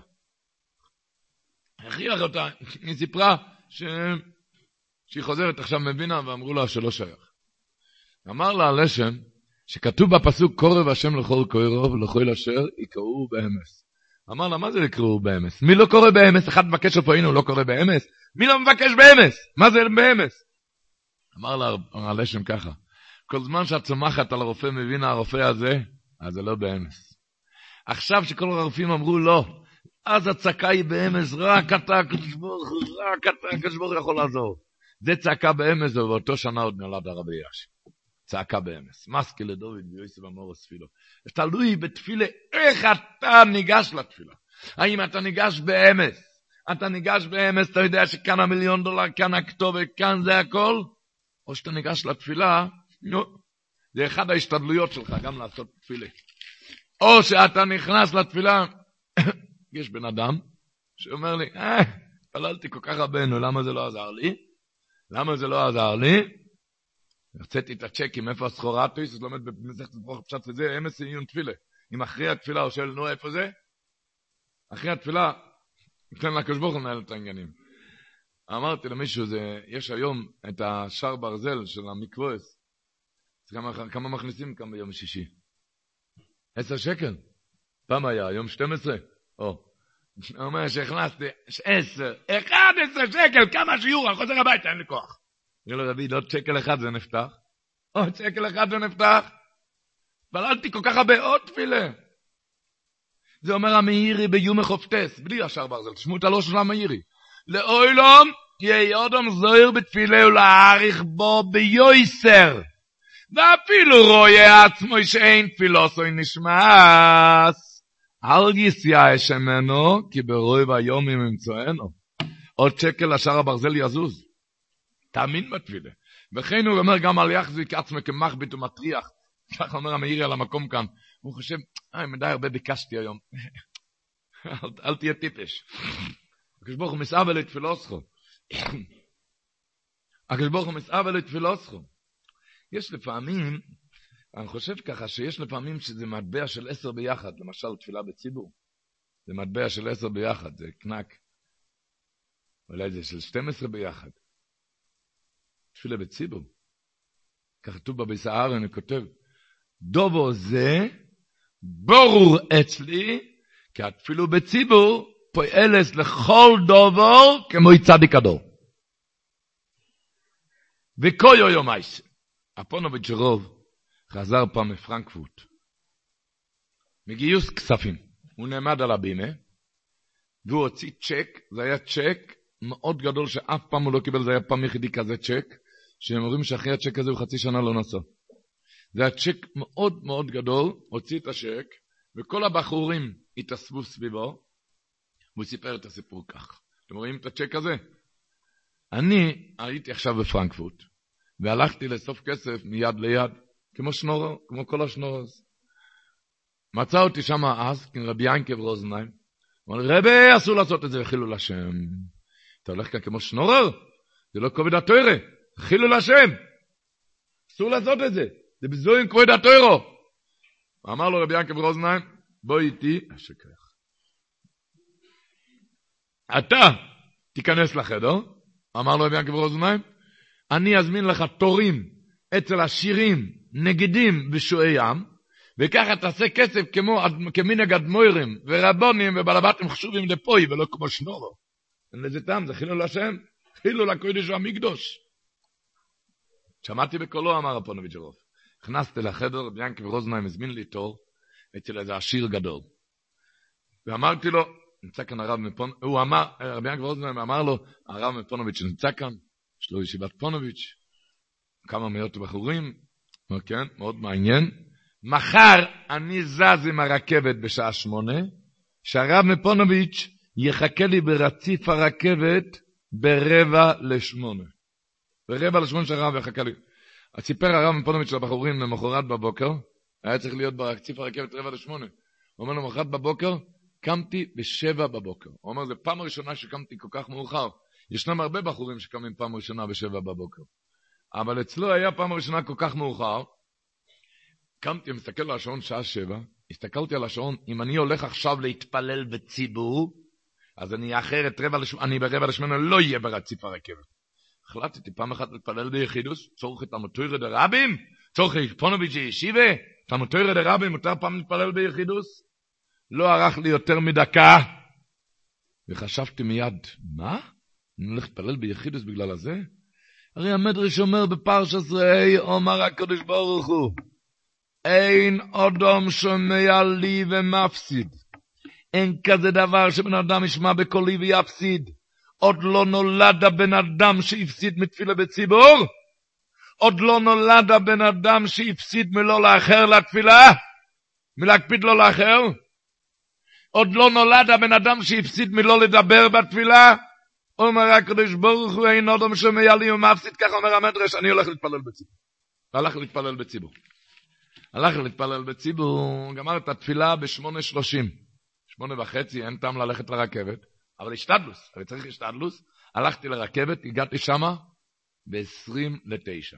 הכריח אותה, היא סיפרה ש... שהיא חוזרת עכשיו מבינה, ואמרו לה שלא שייך. אמר לה הלשם, שכתוב בפסוק, קורב השם לכל קורב, ולכל אשר יקראו באמס. אמר לה, מה זה יקראו באמס? מי לא קורא באמס? אחד מבקש פה, הנה הוא לא קורא באמס? מי לא מבקש באמס? מה זה באמס? אמר לה הלשם ככה, כל זמן שאת צומחת על הרופא מבינה הרופא הזה, אז זה לא באמס. עכשיו שכל הרופאים אמרו לא, אז הצעקה היא באמס, רק אתה כשבור, רק אתה כשבור יכול לעזור. זה צעקה באמס, ובאותו שנה עוד נולד הרב אלישיב. צעקה באמס. מסקי לדוד ויוסף אמורס תפילה. תלוי בתפילה, איך אתה ניגש לתפילה. האם אתה ניגש באמס? אתה ניגש באמס, אתה יודע שכאן המיליון דולר, כאן הכתובת, כאן זה הכל? או שאתה ניגש לתפילה, נו, זה אחד ההשתדלויות שלך, גם לעשות תפילה. או שאתה נכנס לתפילה, יש בן אדם שאומר לי, אה, פללתי כל כך רבנו, למה זה לא עזר לי? למה זה לא עזר לי? הרציתי את הצ'קים, איפה הסחורה תויס, אז לומד במסכת ברוך פשט וזה, אמס עיון תפילה. אם אחרי התפילה הוא שואל, נו, איפה זה? אחרי התפילה, ניתן לקדוש ברוך הוא לנהל את העניינים. אמרתי למישהו, זה, יש היום את השער ברזל של המקווס, כמה, כמה מכניסים כאן ביום שישי? עשר שקל? פעם היה, היום שתים עשרה? או. הוא אומר שהכנסתי עשר, אחד עשר שקל, כמה שיעור, אני חוזר הביתה, אין לי כוח. אני לא רבי, עוד שקל אחד זה נפתח. עוד שקל אחד זה נפתח. בללתי כל כך הרבה עוד תפילה. זה אומר המאירי ביום החופטס, בלי השאר ברזל, תשמעו את הלא של המאירי. לאוילום, יהיה אדם זוהר בתפילה ולהעריך בו ביועסר. ואפילו רואה עצמו שאין תפילוסוי נשמעס. אל גיסיה אשמנו, כי ברוי והיומים ימצואנו. עוד שקל השאר הברזל יזוז. תאמין בתפילה. וכן הוא אומר גם על יחזיק עצמו כמחבית ומטריח. כך אומר המאירי על המקום כאן. הוא חושב, אה, מדי הרבה ביקשתי היום. אל, אל תהיה טיפש. הקדוש ברוך הוא מסעבה לתפילוסכו. הקדוש ברוך הוא מסעבה לתפילוסכו. יש לפעמים, אני חושב ככה, שיש לפעמים שזה מטבע של עשר ביחד. למשל, תפילה בציבור. זה מטבע של עשר ביחד, זה קנק. אולי זה של שתים עשרה ביחד. תפילה בציבור. כך כתוב בביס הארון, אני כותב, דובו זה ברור אצלי, כי התפילו בציבור פועלת לכל דובו כמו צדיק הדור. וכל יום מייס. הפונוביץ' רוב חזר פעם מפרנקפורט. מגיוס כספים. הוא נעמד על הבימה, והוא הוציא צ'ק, זה היה צ'ק מאוד גדול שאף פעם הוא לא קיבל, זה היה פעם יחידי כזה צ'ק, שהם אומרים שאחרי הצ'ק הזה הוא חצי שנה לא נסע. זה הצ'ק מאוד מאוד גדול, הוציא את השק, וכל הבחורים התאספו סביבו, והוא סיפר את הסיפור כך. אתם רואים את הצ'ק הזה? אני הייתי עכשיו בפרנקפורט, והלכתי לסוף כסף מיד ליד, כמו שנורר, כמו כל השנוררס. מצא אותי שם אז, כן רבי ינקב רוזנהיים, אמר לי, רבי, אסור לעשות את זה, חילול השם. אתה הולך כאן כמו שנורר? זה לא כבוד התורה, חילול השם. אסור לעשות את זה, זה בזויים כבוד התורה. אמר לו רבי ינקב רוזנהיים, בוא איתי, השכח. אתה תיכנס לחדר, אמר לו רבי ינקב רוזנהיים, אני אזמין לך תורים אצל השירים, נגדים ושועי ים, וככה תעשה כסף כמו כמנהג אדמו"רים ורבונים ובעלבתים חשובים לפוי ולא כמו שנורו. אין לזה טעם, זה חילול השם, חילול הקודש והמקדוש. שמעתי בקולו, אמר הפונוביץ' הרוב. נכנסתי לחדר, רבי ינקב רוזנהיים הזמין לי תור אצל איזה עשיר גדול. ואמרתי לו, נמצא כאן הרב מפונוביץ', הוא אמר, רבי ינקב רוזנהיים אמר לו, הרב מפונוביץ' נמצא כאן, יש לו ישיבת פונוביץ', כמה מאות בחורים, כן, מאוד מעניין. מחר אני זז עם הרכבת בשעה שמונה, שהרב מפונוביץ' יחכה לי ברציף הרכבת ברבע לשמונה. ברבע לשמונה שהרב יחכה לי. סיפר הרב מפונוביץ' של הבחורים למחרת בבוקר, היה צריך להיות ברציף הרכבת רבע לשמונה. הוא אומר למחרת בבוקר, קמתי בשבע בבוקר. הוא אומר, זה פעם ראשונה שקמתי כל כך מאוחר. ישנם הרבה בחורים שקמים פעם ראשונה בשבע בבוקר. אבל אצלו היה פעם ראשונה כל כך מאוחר, קמתי, מסתכל על השעון שעה שבע, הסתכלתי על השעון, אם אני הולך עכשיו להתפלל בציבור, אז אני אחר את רבע לשמונה, אני ברבע לשמונה לא יהיה ברציף הרכבת. החלטתי פעם אחת להתפלל ביחידוס, צורך את המותוירה דרבים, צורך את פונוביץ' ישיבה, את המותוירה דרבים, מותר פעם להתפלל ביחידוס? לא ערך לי יותר מדקה, וחשבתי מיד, מה? אני הולך להתפלל ביחידוס בגלל הזה? הרי המדרש אומר בפרשת ראה, אומר הקדוש ברוך הוא, אין אדם שומע לי ומפסיד. אין כזה דבר שבן אדם ישמע בקולי ויפסיד. עוד לא נולד הבן אדם שהפסיד מתפילה בציבור. עוד לא נולד הבן אדם שהפסיד מלא לאחר לתפילה. מלהקפיד לא לאחר. עוד לא נולד הבן אדם שהפסיד מלא לדבר בתפילה. אומר הקדוש ברוך הוא, אין אדם שומע לי ומפסיד. כך אומר המדרש, אני הולך להתפלל בציבור. הלך להתפלל בציבור. הלך להתפלל בציבור, גמר את התפילה בשמונה שלושים. שמונה וחצי, אין טעם ללכת לרכבת, אבל השתדלוס, אני צריך השתדלוס, הלכתי לרכבת, הגעתי שמה ב-עשרים לתשע.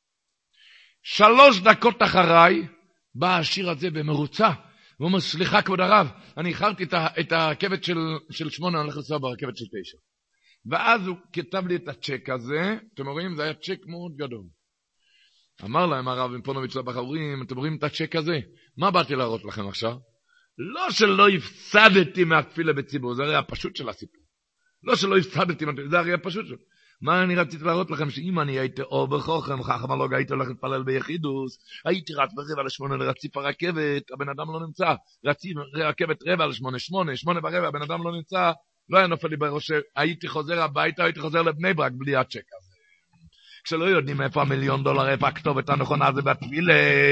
שלוש דקות אחריי, בא השיר הזה במרוצה, הוא אומר, סליחה כבוד הרב, אני איחרתי את, את הרכבת של, של שמונה, אני הולך לנסוע ברכבת של תשע. ואז הוא כתב לי את הצ'ק הזה, אתם רואים, זה היה צ'ק מאוד גדול. אמר להם הרב מפונוביץ' לבחורים, אתם רואים את הצ'ק הזה? מה באתי להראות לכם עכשיו? לא שלא הפסדתי מהתפילה בציבור, זה הרי הפשוט של הסיפור. לא שלא הפסדתי, זה הרי הפשוט של. מה אני רציתי להראות לכם? שאם אני הייתי אור בחוכם, חכם הלוג הייתי הולך להתפלל ביחידוס, הייתי רץ ברבע לשמונה לרציף הרכבת, הבן אדם לא נמצא, רציף רכבת רבע לשמונה, שמונה, שמונה ברבע, הבן אדם לא נמצא, לא היה נופל לי בראש, הייתי חוזר הביתה, הייתי חוזר לבני ברק בלי הצ'ק הזה. כשלא יודעים איפה המיליון דולר, איפה הכתובת הנכונה זה בתפילה,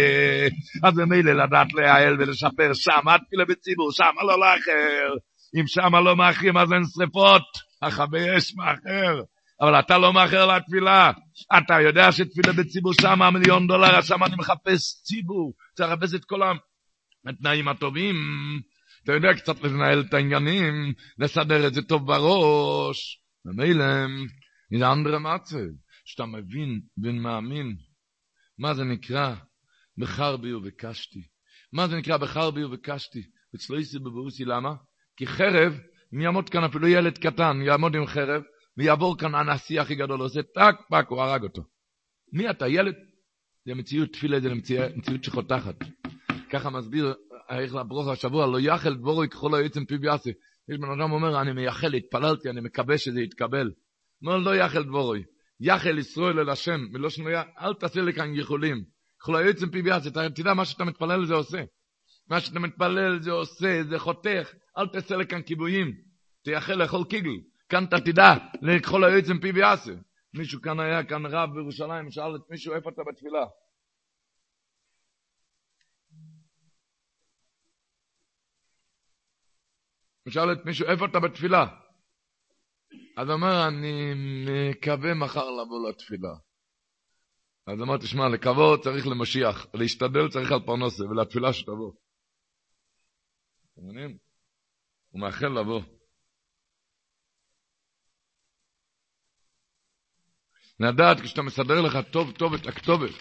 אז במילא לדעת להיעל ולשפר שם, התפילה בציבור, שם לא לאחר, אם שם לא מאחרים אז אין שריפות, החבי אש מאחר, אבל אתה לא מאחר לתפילה, אתה יודע שתפילה בציבור שם המיליון דולר, שם אני מחפש ציבור, צריך לחפש את כל התנאים הטובים, אתה יודע קצת לנהל את העניינים, לסדר את זה טוב בראש, במילא, זה אנדרה מצב. שאתה מבין ומאמין, מה זה נקרא בחר בי ובקשתי. מה זה נקרא בחר בי ובקשתי? אצלו יסי בברוסי, למה? כי חרב, אם יעמוד כאן אפילו ילד קטן, יעמוד עם חרב, ויעבור כאן הנשיא הכי גדול, עושה טק פק, הוא הרג אותו. מי אתה? ילד? זה מציאות תפילה, זה מציאות שחותחת. ככה מסביר, איך לברוך השבוע, לא יחל דבורו יקחו לו יצם פי ביאסי. יש בן אדם אומר, אני מייחל, התפללתי, אני מקווה שזה יתקבל. לא, לא יחל דבורו. יחל ישראל אל השם, מלא שנויה, אל תעשה לי כאן ייחולים. כל היועצם פי ביאס, תדע מה שאתה מתפלל זה עושה. מה שאתה מתפלל זה עושה, זה חותך, אל תעשה לי כאן כיבויים. תייחל לכל קיגל, כאן אתה תדע, לכל היועצם פי ביאס. מישהו כאן היה, כאן רב בירושלים, שאל את מישהו איפה אתה בתפילה. משאל את מישהו, איפה אתה בתפילה? אז אומר, אני מקווה מחר לבוא לתפילה. אז אמר, תשמע, לקוות צריך למשיח, להשתדל צריך על פרנסה, ולתפילה שתבוא. אתם מבינים? הוא מאחל לבוא. נדעת, כשאתה מסדר לך טוב טוב את הכתובת.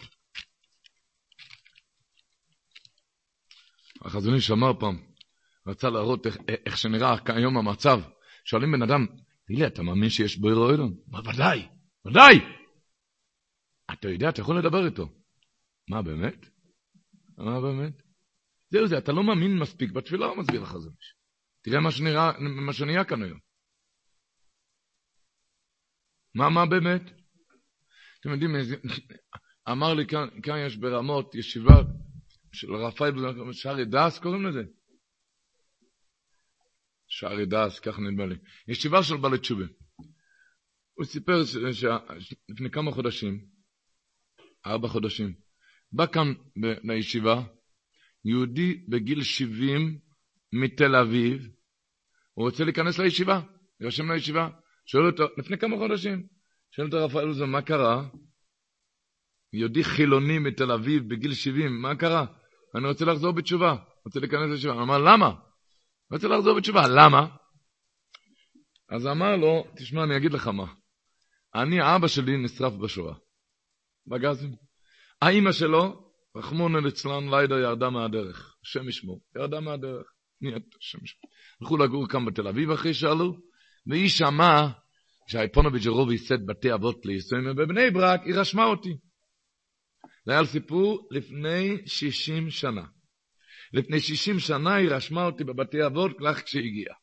החזון איש אמר פעם, רצה להראות איך, איך שנראה היום המצב. שואלים בן אדם, תגיד, אתה מאמין שיש בו אלוהים? מה, ודאי, ודאי! אתה יודע, אתה יכול לדבר איתו. מה, באמת? מה, באמת? זהו זה, אתה לא מאמין מספיק בתפילה, הוא מסביר לך זה. תראה מה שנראה, מה שנהיה כאן היום. מה, מה באמת? אתם יודעים, אמר לי כאן, כאן יש ברמות ישיבה של רפאל שערי דס, קוראים לזה? שערי דס, כך נדמה לי. ישיבה של בעלי תשובה. הוא סיפר שלפני כמה חודשים, ארבע חודשים, בא כאן לישיבה, יהודי בגיל שבעים מתל אביב, הוא רוצה להיכנס לישיבה, ירשם לישיבה, שואל אותו, לפני כמה חודשים, שואל אותו רפאל זה, מה קרה? יהודי חילוני מתל אביב בגיל שבעים, מה קרה? אני רוצה לחזור בתשובה, רוצה להיכנס לישיבה. הוא אמר, למה? אני רוצה לחזור בתשובה, למה? אז אמר לו, תשמע, אני אגיד לך מה, אני, אבא שלי נשרף בשואה, בגזים. האמא שלו, רחמון אצלן לידה ירדה מהדרך, השם ישמור, ירדה מהדרך, נהיית השם ישמור. הלכו לגור כאן בתל אביב אחרי שעלו, והיא שמעה, כשהאיפונוביץ' רוב ייסד בתי אבות לישראל, בבני ברק, היא רשמה אותי. זה היה סיפור לפני שישים שנה. לפני שישים שנה היא רשמה אותי בבתי אבות, כך כשהגיעה.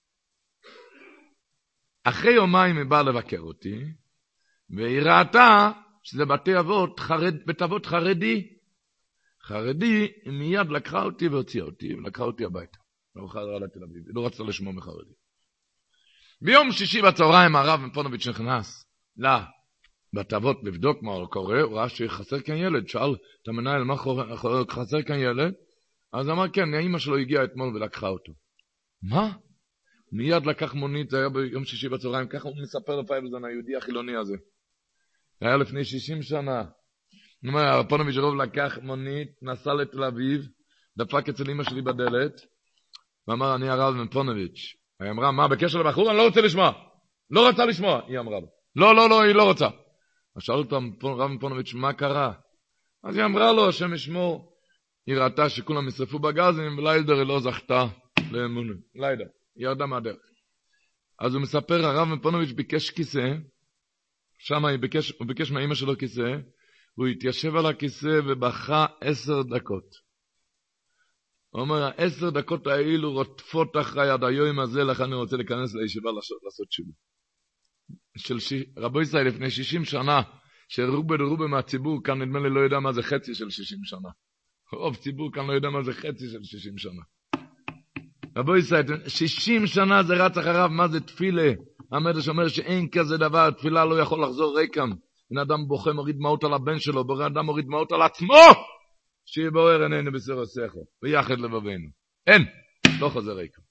אחרי יומיים היא באה לבקר אותי, והיא ראתה שזה בתי אבות, חרד, בית אבות חרדי. חרדי, היא מיד לקחה אותי והוציאה אותי, ולקחה אותי הביתה. לא חזרה לתל אביב, היא לא רצתה לשמוע מחרדי. ביום שישי בצהריים הרב פונוביץ' נכנס, לא, בית אבות לבדוק מה קורה, הוא ראה שחסר כאן ילד, שאל את המנהל מה חסר כאן ילד, אז אמר כן, האמא שלו הגיעה אתמול ולקחה אותו. מה? מיד לקח מונית, זה היה ביום שישי בצהריים, ככה הוא מספר לפייבלזון, היהודי החילוני הזה. זה היה לפני שישים שנה. הוא אומר, פונוביץ' רוב לקח מונית, נסע לתל אביב, דפק אצל אמא שלי בדלת, ואמר, אני הרב מפונוביץ'. היא אמרה, מה, בקשר לבחור? אני לא רוצה לשמוע. לא רצה לשמוע, היא אמרה. לא, לא, לא, היא לא רוצה. אז שאל אותה רב מפונוביץ', מה קרה? אז היא אמרה לו, השם ישמור, היא ראתה שכולם נשרפו בגזים, וליידר היא לא זכתה לאמון. ליידר, היא ירדה מהדרך. אז הוא מספר, הרב מפונוביץ' ביקש כיסא, שם הוא ביקש מהאמא שלו כיסא, הוא התיישב על הכיסא ובכה עשר דקות. הוא אומר, העשר דקות האלו רוטפות אחרי עד היום הזה, לכן אני רוצה להיכנס לישיבה לעשות שוב. של ש... רבו ישראל לפני שישים שנה, שרובה דרובה מהציבור, כאן נדמה לי לא יודע מה זה חצי של שישים שנה. רוב ציבור כאן לא יודע מה זה חצי של שישים שנה. רבו ישראל, שישים שנה זה רץ אחריו, מה זה תפילה? המדרש אומר שאין כזה דבר, תפילה לא יכול לחזור ריקם. בן אדם בוכה מוריד דמעות על הבן שלו, בן אדם מוריד דמעות על עצמו! שיבואר עינינו בסר השכל, ויחד לבבינו. אין, לא חוזר ריקם.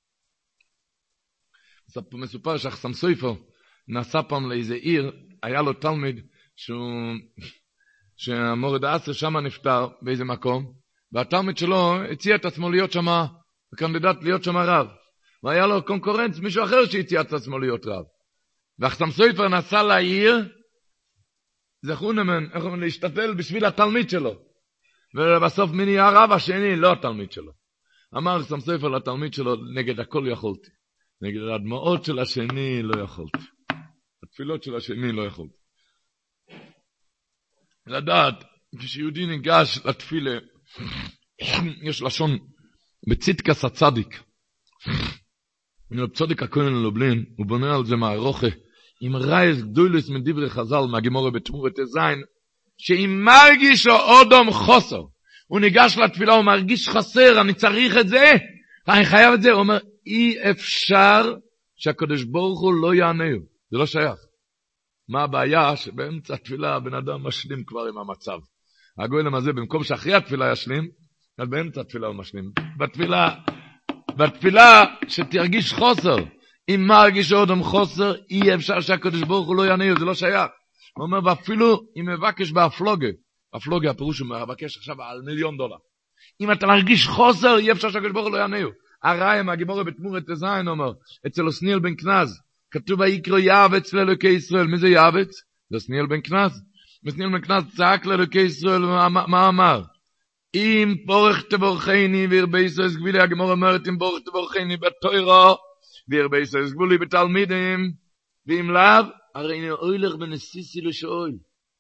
מסופר שהחסם סופר נסע פעם לאיזה עיר, היה לו תלמיד שהוא, שהמורד האסר שם נפטר באיזה מקום, והתלמיד שלו הציע את עצמו להיות שם, קנדידט להיות שם רב. והיה לו קונקורנץ, מישהו אחר שהציע את עצמו להיות רב. והחסם סופר נסע לעיר, זכו נמן, איך אומרים, להשתפל בשביל התלמיד שלו. ובסוף מי נהיה הרב השני, לא התלמיד שלו. אמר חסם סופר לתלמיד שלו, נגד הכל יכולתי. נגד הדמעות של השני לא יכולתי. התפילות של השני לא יכולתי. לדעת, כשיהודי ניגש לתפילה, יש לשון, בצדקס הצדיק. צדיק הכהן לובלין, הוא בונה על זה מהרוחה, עם רייס גדולס מדברי חז"ל, מהגמורה בתמורת הזין, שאם מרגיש לו אודום חוסר, הוא ניגש לתפילה, הוא מרגיש חסר, אני צריך את זה, אני חייב את זה, הוא אומר, אי אפשר שהקדוש ברוך הוא לא יענהו, זה לא שייך. מה הבעיה? שבאמצע התפילה הבן אדם משלים כבר עם המצב. הגוילם הזה, במקום שאחרי התפילה ישלים, אז באמצע התפילה הוא משלים. בתפילה, בתפילה שתרגיש חוסר. אם מרגיש אדם חוסר, אי אפשר שהקדוש ברוך הוא לא יענה, זה לא שייך. הוא אומר, ואפילו אם מבקש באפלוגה, אפלוגה הפירוש הוא מבקש עכשיו על מיליון דולר. אם אתה מרגיש חוסר, אי אפשר שהקדוש ברוך הוא לא יענה. הרעים, הגימורה בתמורת תזיין אומר, אצל אוסניאל בן כנז, כתוב ויקרא יעבץ לאלוקי ישראל. מי זה יעבץ? זה אוסניאל בן כנז. אוסניאל בן כנז צעק לאלוקי ישראל, מה אמר? אם פורך תבורכני וירבה ישראל סגבילי, הגמורה אומרת, אם פורך תבורכני בתורה, וירבה ישראל סגבילי בתלמידים, ואם לאו, הרי אני הולך בנסיסי לשאול.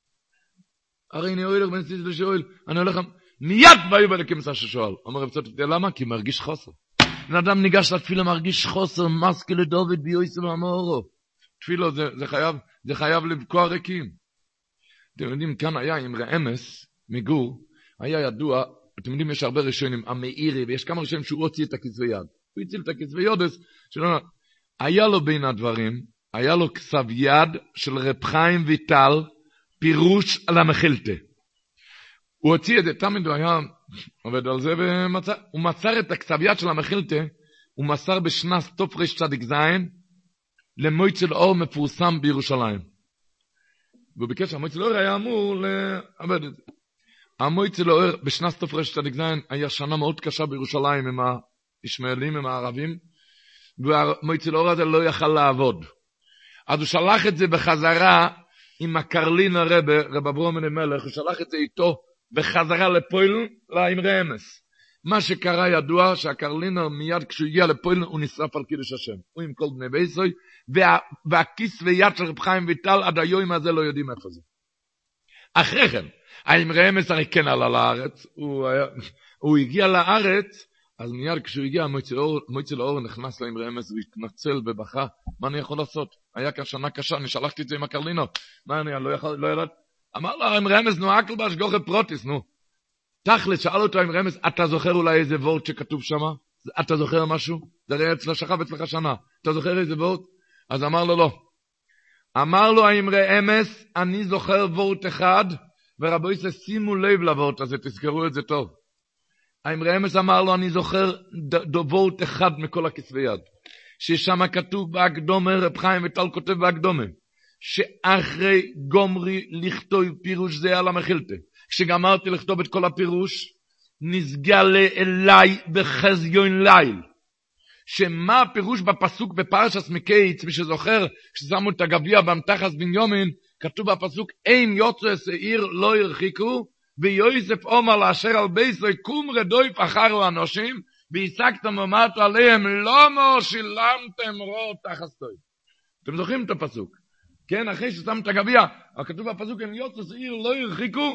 הרי אני הולך בנסיסי לשאול. אני הולך, מיד באיו בלקים סע ששואל. אומר רב צוטף, למה? כי מרגיש חוסר. בן אדם ניגש לתפילה, מרגיש חוסר, מסקי לדוד ביועסם המאורו. תפילה זה, זה חייב, זה חייב לבקוע ריקים. אתם יודעים, כאן היה עם רעמס, מגור, היה ידוע, אתם יודעים, יש הרבה ראשונים, המאירי, ויש כמה ראשונים שהוא הוציא את הכתבי יד. הוא הציל את הכתבי יודס, שלא, היה לו בין הדברים, היה לו כסב יד של רב חיים ויטל, פירוש על המחילתה. הוא הוציא את זה, תמיד הוא היה עובד על זה, ומצא, הוא מצר את הכסב יד של המחילתה, הוא מסר בשנס תוף רש צדיק זין, למויצל אור מפורסם בירושלים. והוא ביקש שהמויצל אור היה אמור לעבד את זה. המויצל אור בשנס תוף רש צדיק זין, היה שנה מאוד קשה בירושלים עם הישמעאלים, עם הערבים, והמויצל אור הזה לא יכל לעבוד. אז הוא שלח את זה בחזרה עם הקרלין הרב, רב אברהם אלימלך, הוא שלח את זה איתו בחזרה לפויל, לאמרי אמס. מה שקרה ידוע שהקרלינר מיד כשהוא הגיע לפויל הוא נשרף על קידוש השם. הוא עם כל בני בייסוי, וה, והכיס ויד של רב חיים ויטל עד היום הזה לא יודעים איפה זה. אחרי כן, האמרי אמס הרי כן עלה לארץ, הוא, היה, הוא הגיע לארץ, אז מיד כשהוא הגיע, מויצל אור נכנס לאמרי אמס והתנצל ובכה, מה אני יכול לעשות? היה כשנה קשה, אני שלחתי את זה עם הקרלינר, מה אני לא יכול, לא ידעת? אמר לו, האמרי אמס, נו, אקל בהשגוחת פרוטיס, נו. תכלת, שאל אותו האמרי אמס, אתה זוכר אולי איזה וורט שכתוב שם? אתה זוכר משהו? זה הרי אצלה שכב אצלך שנה. אתה זוכר איזה וורט? אז אמר לו, לא. אמר לו האמרי אמס, אני זוכר וורט אחד, ורבו יצא, שימו לב לוורט הזה, תזכרו את זה טוב. האמרי אמס אמר לו, אני זוכר וורט אחד מכל הכתבי יד. ששם כתוב בהקדומה, רב חיים ויטל כותב בהקדומה, שאחרי גומרי לכתוב פירוש זה על המחילתה. כשגמרתי לכתוב את כל הפירוש, נסגלה אליי בחזיון ליל. שמה הפירוש בפסוק בפרשת מקץ, מי שזוכר, כששמו את הגביע במתחת בנימין, כתוב בפסוק, אין יוצא שעיר לא ירחיקו, ויוסף אומר לאשר על בייסוי, קום רדויף אחרו אנושים, והשגתם ומתו עליהם, למה שילמתם רו תחסתוי. אתם זוכרים את הפסוק? כן, אחרי ששם את הגביע, הכתוב בפסוק, אין יוצא שעיר לא ירחיקו,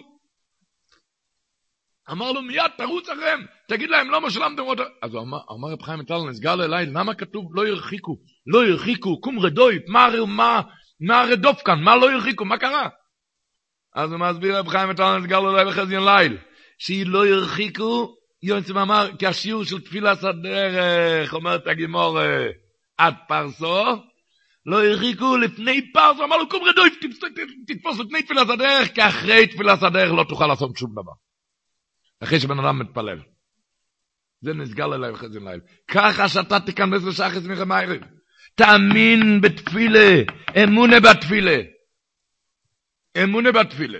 אמר לו מיד, תרוץ אחריהם, תגיד להם, לא משלמתם רו תחסתוי. אז הוא אמר, אמר רב חיים ויטל, נסגר אליי, למה כתוב לא ירחיקו? לא ירחיקו, קום רדויף, מה, מה, מה הרדוף כאן? מה לא ירחיקו? מה קרה? אז הוא מסביר רב חיים ויטל, נסגר אליי בחזיון ליל, שהיא לא ירחיקו, יונסם אמר, כי השיעור של תפילת הדרך, אומרת הגימור, עד פרסו, לא ירחיקו לפני פרסו, אמר לו, קום רדויף, תתפוס לפני תפילת הדרך, כי אחרי תפילת הדרך לא תוכל לעשות שום דבר. אחרי שבן אדם מתפלל. זה נסגר אליי בחזיון ליל. ככה שאתה תיכנס לשחס מרמיירים. תאמין בתפילה, אמונה בתפילה. אמונה בתפילה.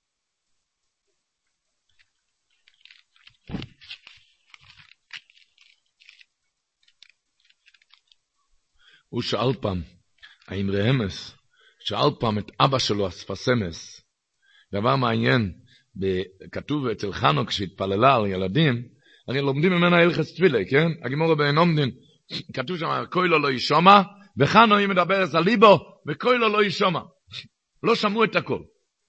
הוא שאל פעם, האמרי אמס, שאל פעם את אבא שלו, הספסמס, דבר מעניין, כתוב אצל חנוך שהתפללה על ילדים, הרי לומדים ממנה הלכס תפילה, כן? הגימורה בעין עומדין, כתוב שם, קוילו לא ישומע, וחנוך היא מדברת על ליבו, וקוילו לא ישומע. לא שמעו את הכל.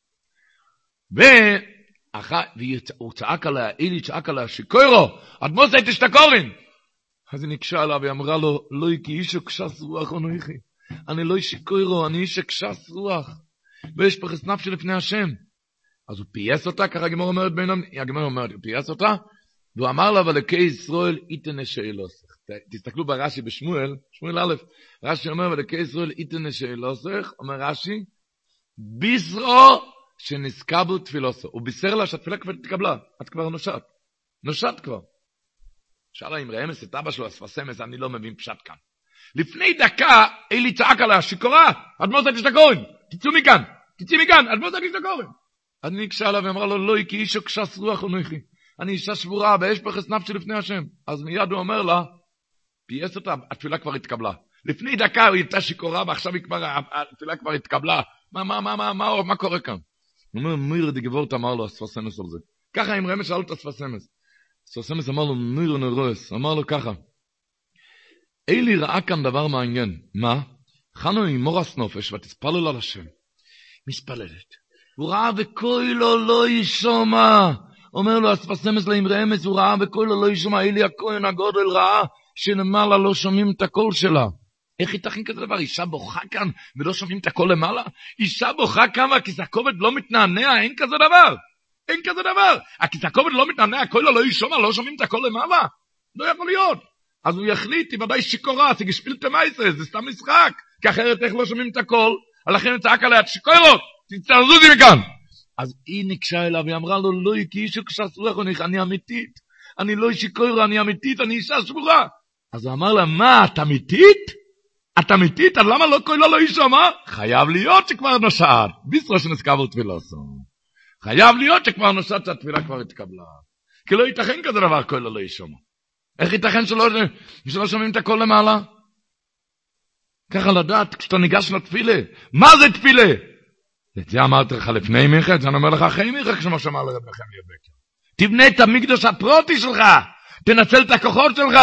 והוא צעק עליה, אילי צעק עליה, שקוירו, עד מוסי תשתקורין. אז היא נקשה עליו, והיא אמרה לו, לא כי איש הקשס רוח אנוכי. אני לא איש קוירו, אני איש הקשס רוח. ויש פרס נפשי לפני השם. אז הוא פייס אותה, ככה הגמור אומרת בינם, הגמור אומרת, הוא פייס אותה, והוא אמר לה, ולקי ישראל איתן שאלוסך. תסתכלו ברש"י בשמואל, שמואל א', רש"י אומר, ולקי ישראל איתן שאלוסך, אומר רש"י, בישרו שנסקבו תפילוסו. הוא בישר לה שהתפילה כבר תקבלה, את כבר נושת. נושת כבר. שאלה אם רמז את אבא שלו, הספסמס, אני לא מבין פשט כאן. לפני דקה, אלי צעק עליה, שיקורה, אדמוס את השתקורים, תצאו מכאן, תצאי מכאן, אדמוס את השתקורים. אז ניגשה עליו ואמרה לו, לא, כי אישו קשס רוח ונויכי, אני אישה שבורה, ויש פחס נפשי לפני השם. אז מיד הוא אומר לה, פייס אותה, התפילה כבר התקבלה. לפני דקה היא הייתה שיקורה, ועכשיו היא כבר, התפילה כבר התקבלה. מה, מה, מה, מה, מה, מה קורה כאן? הוא אומר, מיר דגבורת אמר לו, הספסמס על זה. ככה עם רמז שאל את הספסמס. הספסמס אמר לו, מיר נרוס, אמר לו ככה. אלי ראה כאן דבר מעניין. מה? חנו עם מורס נופש, ותספלל על השם. מספללת. הוא ראה וקוי לו לא ישומע. אומר לו, הספסמס להם רמז, הוא ראה וקוי לו לא ישומע. אלי הכהן הגודל ראה, שלמעלה לא שומעים את הקול שלה. איך ייתכן כזה דבר? אישה בוכה כאן, ולא שומעים את הקול למעלה? אישה בוכה כמה, הכיס הכובד לא מתנענע, אין כזה דבר. אין כזה דבר. הכיס הכובד לא מתנענע, הקול לא ישומע, לא שומעים את הקול למעלה? לא יכול להיות. אז הוא יחליט, היא ודאי שיקורה, זה גשפילת מייסה, זה סתם משחק, כי אחרת איך לא שומעים את הקול, לכן הוא צעק עליה, שיקורות, תצטרזו לי מכאן. אז היא נקשה אליו, היא אמרה לו, לא, כי אישו קשס רוח, אני אמיתית, אני לא שיקורה, אני אמיתית, אני אישה שבורה. אז הוא אמר לה, מה, את אמיתית? את אמיתית? אז למה לא קוי לו לא ישומע? חייב להיות שכבר נושעת, בישרו שנסקבל תפילה עשו. חייב להיות שכבר נושעת שהתפילה כבר התקבלה. כי לא ייתכן כזה דבר קוי לו לא ישומע. איך ייתכן שלא, שלא שומעים את הכל למעלה? ככה לדעת, כשאתה ניגש לתפילה, מה זה תפילה? את זה אמרתי לך לפני מיכה, את זה אני אומר לך אחרי מיכה, כשמה שמע לרב נחמיה בקר. תבנה את המקדוש הפרוטי שלך, תנצל את הכוחות שלך.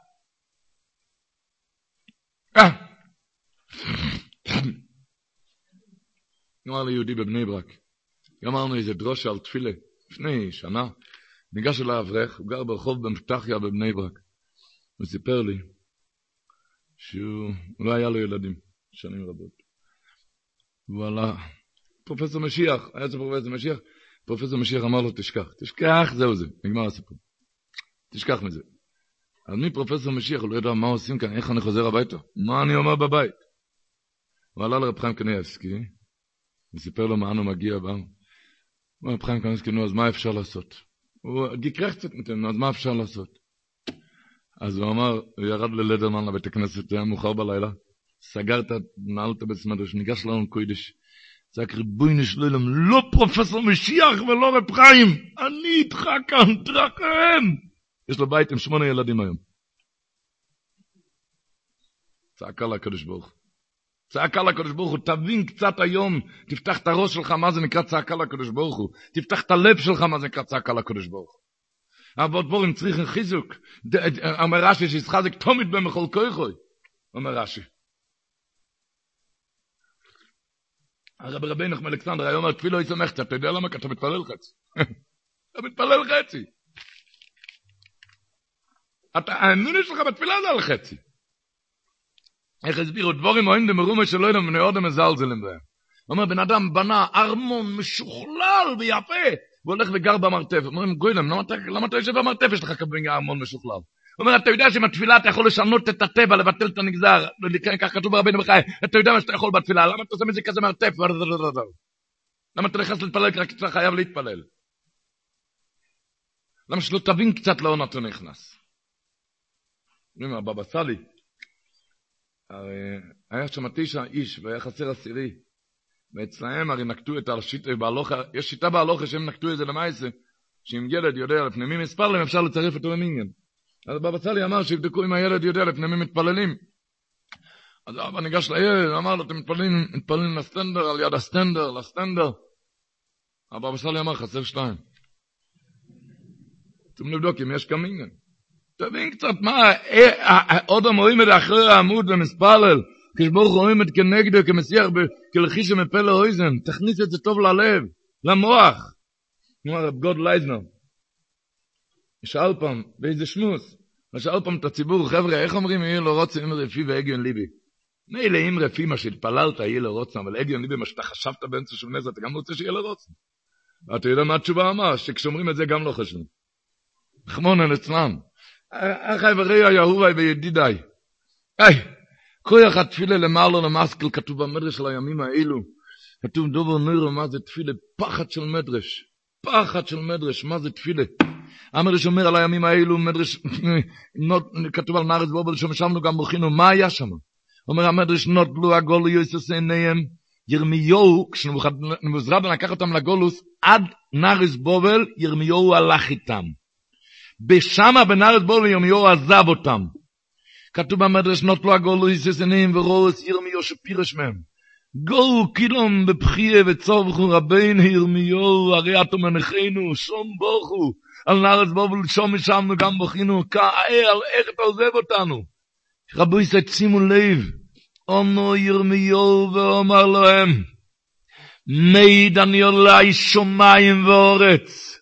אמר לי יהודי בבני ברק, אמרנו איזה דרושה על תפילה, לפני שנה, ניגש אליי אברך, הוא גר ברחוב בן פתחיה בבני ברק. הוא סיפר לי שהוא לא היה לו ילדים, שנים רבות. הוא עלה, פרופסור משיח, היה זה פרופסור משיח, פרופסור משיח אמר לו תשכח, תשכח, זהו זה, נגמר הסיפור. תשכח מזה. אז מי פרופסור משיח, הוא לא יודע מה עושים כאן, איך אני חוזר הביתה, מה אני אומר בבית. הוא עלה לרב חיים קניאבסקי, וסיפר לו מה אנו מגיע בה. הוא אומר, רב חיים קניאבסקי, נו, אז מה אפשר לעשות? הוא גיקרח קצת מתנו, אז מה אפשר לעשות? אז הוא אמר, הוא ירד ללדרמן לבית הכנסת, זה היה מאוחר בלילה, סגרת, נעלת בסמדוש, ניגש לנו קוידש, צעק ריבוי נשלולם, לא פרופסור משיח ולא רב חיים, אני איתך כאן, תרחם. יש לו בית עם שמונה ילדים היום. צעקה לקדוש ברוך. צעקה לקדוש ברוך הוא, תבין קצת היום, תפתח את הראש שלך מה זה נקרא צעקה לקדוש ברוך הוא, תפתח את הלב שלך מה זה נקרא צעקה לקדוש ברוך הוא. אבל דבורים צריכים חיזוק, אומר רש"י שישחזק תמיד במכל כוחוי, אומר רש"י. הרב רבי נחמן אלכסנדר היום אומר תפילו יסמך קצת, אתה יודע למה? כי אתה מתפלל חצי. אתה מתפלל חצי. האמונה שלך בתפילה זה על חצי. איך הסבירו דבורים או אין דמרומה שלא ידם ונעוד המזלזלים בהם. הוא אומר, בן אדם בנה ארמון משוכלל ויפה, והולך וגר במרתף. אומרים, גוילם, למה אתה יושב במרתף? יש לך כבן ארמון משוכלל. הוא אומר, אתה יודע שעם התפילה אתה יכול לשנות את הטבע, לבטל את הנגזר, כך כתוב ברבינו בחיי, אתה יודע מה שאתה יכול בתפילה, למה אתה עושה מזה כזה מרתף? למה אתה נכנס להתפלל רק אתה חייב להתפלל? למה שלא תבין קצת לאן אתה נכנס? אומרים, הבבא סאלי, היה שם תשע איש והיה חסר עשירי, ואצלהם הרי נקטו את השיטה בהלוכה, יש שיטה בהלוכה שהם נקטו את זה למעשה, שאם ילד יודע לפני מי מספר להם אפשר לצרף אותו למינגן. אז הבבא סאלי אמר שיבדקו אם הילד יודע לפני מי מתפללים. אז אבא ניגש לילד, אמר לו, אתם מתפללים, מתפללים לסטנדר, על יד הסטנדר, לסטנדר. הבבא סאלי אמר, חסר שתיים. צריכים לבדוק אם יש כמינגן. תבין קצת מה, עוד המורים את אחרי העמוד ומספלל, כשברוך רואים את כנגדו, כמסיח, כלכי שמפה לאויזן, תכניס את זה טוב ללב, למוח. כמו הרב גוד לייזנר. שאל פעם, באיזה שמוס, שאל פעם את הציבור, חבר'ה, איך אומרים, יהיה לו רוצה עם רפי והגיון ליבי? מילא עם רפי, מה שהתפללת, יהיה לו רוצה, אבל הגיון ליבי, מה שאתה חשבת באמצע של נזר, אתה גם רוצה שיהיה לו רוצה. אתה יודע מה התשובה אמר? שכשאומרים את זה גם לא חשוב. חמון אל אצלם. אחי וראי יהובי וידידיי. היי, כוח התפילה למעלה למסקל, כתוב במדרש של הימים האלו. כתוב דובר נוירו, מה זה תפילה? פחד של מדרש. פחד של מדרש, מה זה תפילה? המדרש אומר על הימים האלו, מדרש, כתוב על נארץ בובל, שמשלנו גם בוכינו, מה היה שם? אומר המדרש, נוטלו הגולו יוסס עיניהם, ירמיהו, כשנבוזרדן לקח אותם לגולוס, עד נארץ בובל, ירמיהו הלך איתם. בשמה בנארץ בובל, ירמיהו עזב אותם. כתוב במדרש, נוטלו הגולו יוסס עיניהם, ורוס ירמיהו שפירש מהם. גו קילום בבחיה וצובחו רבין ירמיהו, הרי אתו מנחנו, שום בוכו, על נארץ בובל, שום משמנו גם בוכינו, כאל, איך אתה עוזב אותנו? רבו יסד, שימו לב, אונו ירמיהו ואומר להם, מיד אני עולי שומיים ואורץ,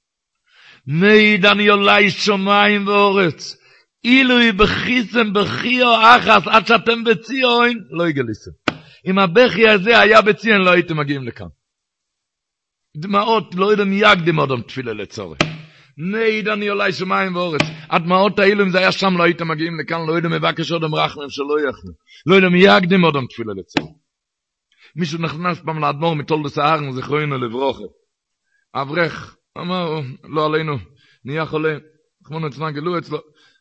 מיד אני עולי שומיים ואורץ, אילו יבחיסם בחיו אחס, עד שאתם בציון, לא יגליסם. אם הבכי הזה היה בציון, לא הייתם מגיעים לכאן. דמעות, לא יודעים יגדים אדם תפילה לצורך. מיד אני עולי שמיים ואורץ. הדמעות האלו, אם זה היה שם, לא הייתם מגיעים לכאן, לא יודעים מבקש אדם רחמם שלא יחנו. לא יודעים יגדים אדם תפילה לצורך. מישהו נכנס פעם לאדמו"ר מתולדות סהרן, זכרונו לברוכה. אברך, אמר, לא עלינו, נהיה חולה. חמונו אצלנו גלו אצלו.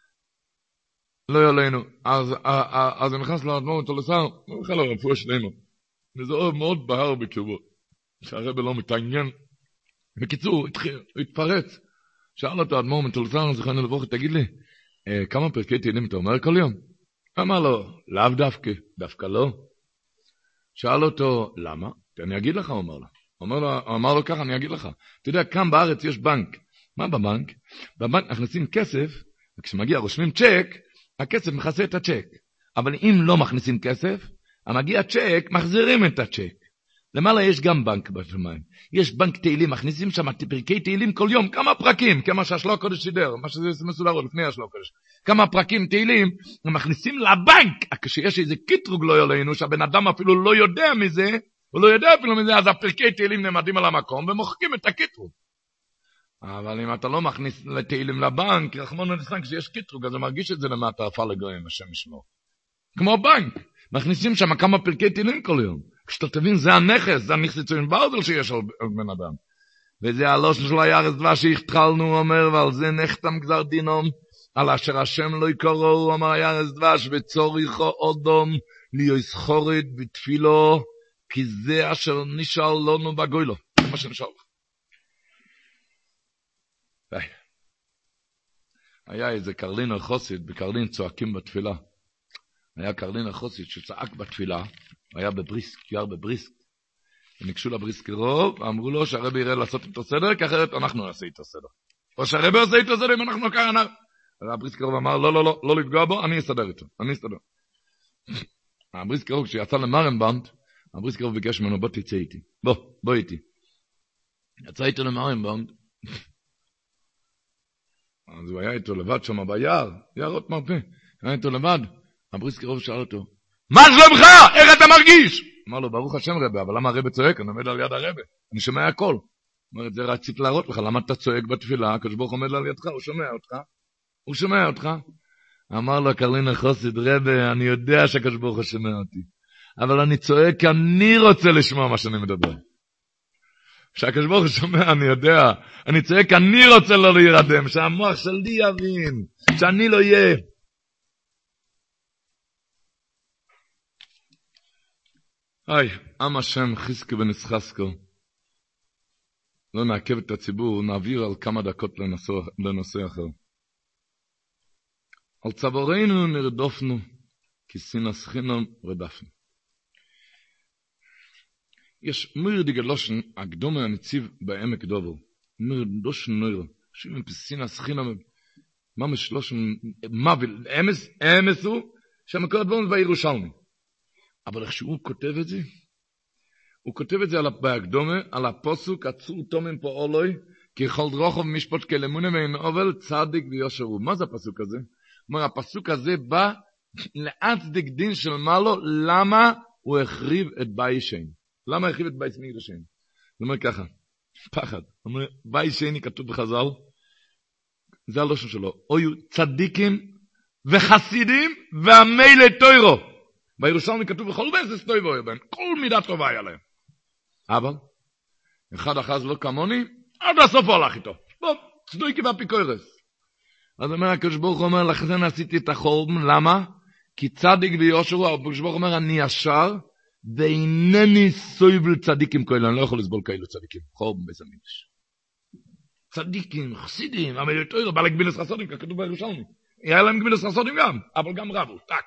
לא עלינו. אז, אז הוא נכנס לאדמו"ר מתולדות סהרן, הוא בכלל הרפואה שלנו. וזה אוהב מאוד בהר בקרבו. שהרבא לא מתעניין. בקיצור, הוא התפרץ. שאל אותו האדמו"ר מתולדות סהרן, זכרונו לברוכה, תגיד לי, כמה פרקי תהילים אתה אומר כל יום? אמר לו, לאו דווקא, דווקא לא. שאל אותו, למה? אני אגיד לך, הוא אמר לו. אומר לו, אמר לו ככה, אני אגיד לך. אתה יודע, כאן בארץ יש בנק. מה בבנק? בבנק מכניסים כסף, וכשמגיע רושמים צ'ק, הכסף מכסה את הצ'ק. אבל אם לא מכניסים כסף, המגיע צ'ק, מחזירים את הצ'ק. למעלה יש גם בנק בשמיים. יש בנק תהילים, מכניסים שם פרקי תהילים כל יום, כמה פרקים, כמה שהשלוח קודש שידר, מה שזה מסודר לפני השלוח קודש. כמה פרקים תהילים, הם מכניסים לבנק, כשיש איזה קיטרוג לא יולנו, שהבן אדם אפילו לא יודע מזה, הוא לא יודע אפילו מזה, אז הפרקי תהילים נעמדים על המקום, ומוחקים את הקיטרוג. אבל אם אתה לא מכניס לתהילים לבנק, רחמנו ליצלן, כשיש קיטרוג, אז הוא מרגיש את זה למטה, עפר לגויים, השם ישמור. כמו בנק, מכניסים שם כמה פרקי תהילים כל יום. כשאתה תבין, זה הנכס, זה הנכס צוין ברדל שיש על בן אדם. וזה הלושן של הירס דבר שהתחלנו, אומר, ועל זה נחתם גזר דינום, על אשר השם לא יקורו, הוא אמר הירס דבש, וצוריכו אודום, להיות זכורית בתפילו, כי זה אשר נשאל לנו בגוילו. זה מה שנשאל. היה איזה קרלין חוסית, בקרלין צועקים בתפילה. היה קרלין חוסית שצעק בתפילה, היה בבריסק, יער בבריסק. וניגשו לבריסק רוב, ואמרו לו שהרבי יראה לעשות איתו סדר, כי אחרת אנחנו נעשה איתו סדר. או שהרבי עושה איתו סדר, אם אנחנו ככה נער. הבריסק רוב אמר, לא, לא, לא, לא לפגוע בו, אני אסתדר איתו, אני אסתדר. הבריסק רוב, כשיצא למרנבנד, הבריסק רוב ביקש ממנו, בוא תצא איתי. בוא, בוא איתי. יצא איתו למרנבנד. אז הוא היה איתו לבד שם ביער, יערות מרפא. היה איתו לבד. הבריסק רוב שאל אותו, מה שלומך? איך אתה מרגיש? אמר לו, ברוך השם רבי, אבל למה הרבי צועק? אני עומד על יד הרבי, אני שומע הכל. אומר, את זה רצית להראות לך, למה אתה צועק בתפילה? הקדוש ברוך הוא עומד על ידך, הוא שומע אותך. הוא שומע אותך. אמר לו, קרלין החוסית, רבי, אני יודע שהקדוש ברוך הוא שומע אותי, אבל אני צועק כי אני רוצה לשמוע מה שאני מדבר. שהקדוש ברוך הוא שומע, אני יודע, אני צועק כי אני רוצה לא להירדם, שהמוח שלי יבין, שאני לא יהיה. היי, עם השם חזקו ונסחסקו. לא נעכב את הציבור, נעביר על כמה דקות לנושא, לנושא אחר. על צווארנו נרדופנו, כי סינס חינם רדפנו. יש מיר דיגלושן, הקדומה הנציב בעמק דובר. מיר דושן נויר, שירים פסינס חינם, מה משלושן, מביל, אמס, אמס הוא, שהמקור הדבורן והירושלמי. אבל איך שהוא כותב את זה, הוא כותב את זה בהקדומה, על הפוסוק, עצור תומים פה אולוי, כי כל דרוכוב משפוט כלמונה ואין עובל, צדיק ויושר הוא. מה זה הפסוק הזה? אומר, הפסוק הזה בא להצדיק דין של מעלו, למה הוא החריב את בית שני? למה החריב את בית מקדשנו? הוא אומר ככה, פחד. הוא אומר, בית שני כתוב בחז"ל, זה הלושן שלו, אויו צדיקים וחסידים והמילא תוירו. בירושלמי כתוב בכל בייס טוב היה בהם, כל מידה טובה היה להם. אבל, אחד אחז לא כמוני, עד הסוף הולך איתו. בוא, צדוקי והפיקורס. אז אומר הקדוש ברוך הוא אומר, לכן עשיתי את החורבן, למה? כי צדיק ויושר, הקדוש ברוך הוא אומר, אני ישר, ואינני סובל צדיקים כאלה, אני לא יכול לסבול כאלה צדיקים, חורבן בית המקדש. צדיקים, חסידים, אבל יותר, בעל גבילת חסודים, ככתוב בירושלמי. היה להם גבילת חסודים גם, אבל גם רבו, טק.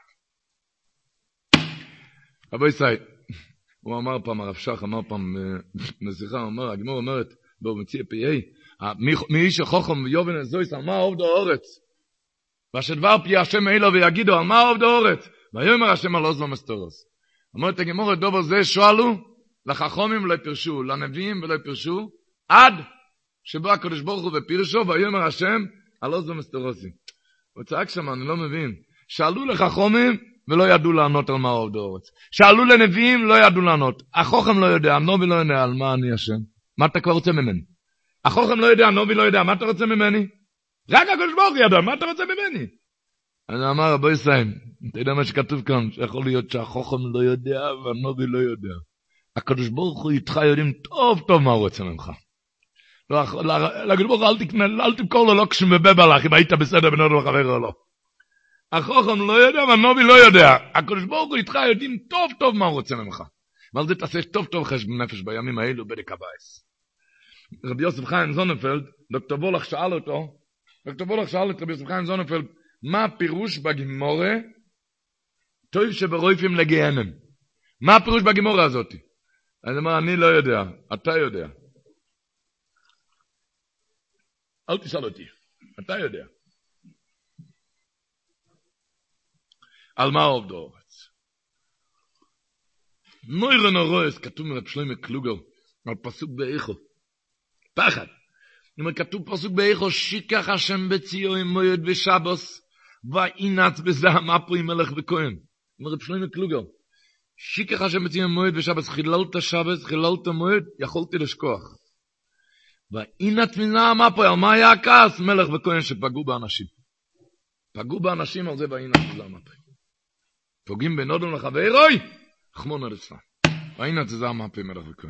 רבו ישראל, הוא אמר פעם, הרב שח אמר פעם, נזיכה, הוא אומר, הגמור אומרת, בואו מציע פי-איי, מי איש החוכם ויובן הזויס, על מה עובד האורץ? ושדבר פי השם אילו ויגידו, על מה עובד האורץ? ויאמר השם על עוז ומסתורס. אומרת הגמור, את דובר זה שואלו, לחכמים לא יפרשו, לנביאים ולא יפרשו, עד שבא הקדוש ברוך הוא ופירשו, ויאמר השם על עוז ומסתורסים. הוא צעק שם, אני לא מבין. שאלו לחכמים ולא ידעו לענות על מה עובד האורץ. שאלו לנביאים, לא ידעו לענות. החוכם לא יודע, הנובי לא יודע על מה אני השם. מה אתה כבר רוצה ממני? החוכם לא יודע, הנובי לא יודע, מה אתה רוצה ממני? רק הקדוש ברוך הוא ידע, מה אתה רוצה ממני? אני אמר, רבו ישראל, אתה יודע מה שכתוב כאן, שיכול להיות שהחוכם לא יודע והנובי לא יודע. הקדוש ברוך הוא איתך יודעים טוב טוב מה הוא רוצה ממך. לקדוש ברוך הוא אל תמכור לו לא כשמבב עליך, אם היית בסדר בנוד וחבר או לא. החוכם לא יודע והנובי לא יודע. הקדוש ברוך הוא איתך יודעים טוב טוב מה הוא רוצה ממך. ועל זה תעשה טוב טוב חשבון נפש בימים האלו בדק הבייס. רבי יוסף חיים זוננפלד, דוקטור וולך שאל אותו, דוקטור וולך שאל את רבי יוסף חיים זוננפלד, מה הפירוש בגימורה, טוב שברויפים לגיהנם. מה הפירוש בגימורה הזאת? אני אומר, אני לא יודע, אתה יודע. אל תשאל אותי, אתה יודע. על מה עובד האורץ? נוירן הרועס, כתוב מרב שלמה קלוגר, על פסוק באיכו. פחד. אם כתוב פסוק באיכו, שיקח השם בציון מועד ושבוס, ואינץ בזה המפוי מלך וכהן. מרב שלמה קלוגר. שיקח השם בציון מועד ושבוס, חיללת שבוס, חיללת מועד, יכולתי לשכוח. ואינץ מזה המפוי, על מה היה הכעס? מלך וכהן שפגעו באנשים. פגעו באנשים על זה, ואינץ בזה המפוי. פוגעים בין אדם לחברוי, חמון על עצמם. ואינץ בזה המפוי מלך וכהן.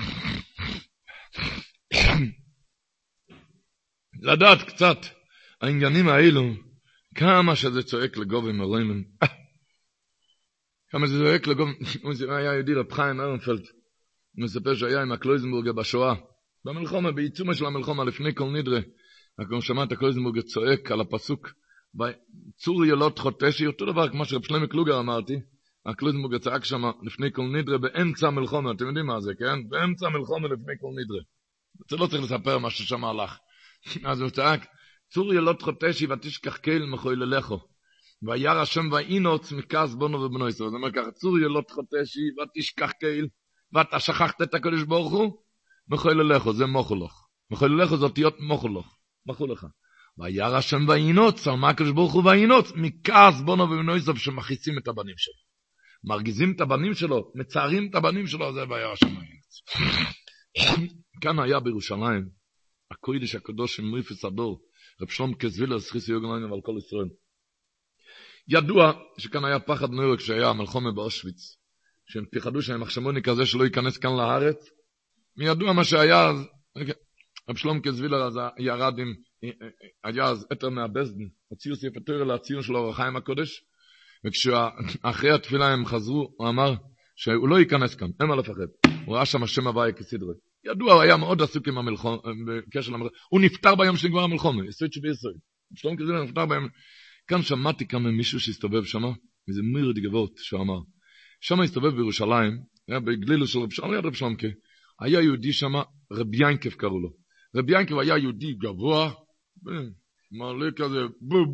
לדעת קצת העניינים האלו, כמה שזה צועק לגובים אלוהים, כמה זה צועק לגובים, היה יהודי רב חיים ארנפלד, הוא מספר שהיה עם הקלויזנבורגר בשואה, במלחומה, בעיצומה של המלחומה לפני כל נדרה, אנחנו שמע את הקלויזנבורגר צועק על הפסוק, צור ילוד חוטשי, אותו דבר כמו שרב שלמה קלוגר אמרתי, הקלויזנבורגר צעק שם לפני כל נדרה, באמצע המלחומה, אתם יודעים מה זה, כן? באמצע המלחומה לפני כל נדרה. זה לא צריך לספר מה ששם הלך. אז הוא צעק, צור ילוד חוטשי ותשכח קהל מחוללךו. וירא השם ואינוץ מכעס בונו ובנו ישראל. זאת אומרת ככה, צור ילוד חוטשי ותשכח קהל, ואתה שכחת את הקדוש ברוך הוא, מחוללךו, זה מוחולך. מחוללךו זה אותיות מוחולך. מחולך. וירא השם ואינוץ, על מה הקדוש ברוך הוא ואינוץ, מכעס בונו ובנו ישראל שמכעיסים את הבנים שלו. מרגיזים את הבנים שלו, מצערים את הבנים שלו, זה וירא השם ואינוץ. כאן היה בירושלים, הקודש הקדוש עם מריפס הדור, רב שלום כזווילר, סחיסי יוגנאים ועל כל ישראל. ידוע שכאן היה פחד נורא כשהיה המלחמה באושוויץ, שהם פחדו שהם מחשמוני כזה שלא ייכנס כאן לארץ. מידוע מה שהיה, אז, רב שלום כזווילר אז ירד עם, היה אז אתר מהבסדן, הציעו ספר תורה להציון של אור החיים הקודש, וכשאחרי התפילה הם חזרו, הוא אמר שהוא לא ייכנס כאן, אין מה לפחד. הוא ראה שם השם הוויה כסדרה. ידוע, הוא היה מאוד עסוק עם המלחום, בקשר למלחום. הוא נפטר ביום שנגמר המלחום, עשרים שבעשרים. שלום כזה נפטר ביום. כאן שמעתי כמה מישהו שהסתובב שם, וזה מירד גבות שהוא אמר. שם הסתובב בירושלים, היה בגלילו של רב שלום, היה רב שלום, היה יהודי שם, רב ינקב קראו לו. רב ינקב היה יהודי גבוה, מעלה כזה,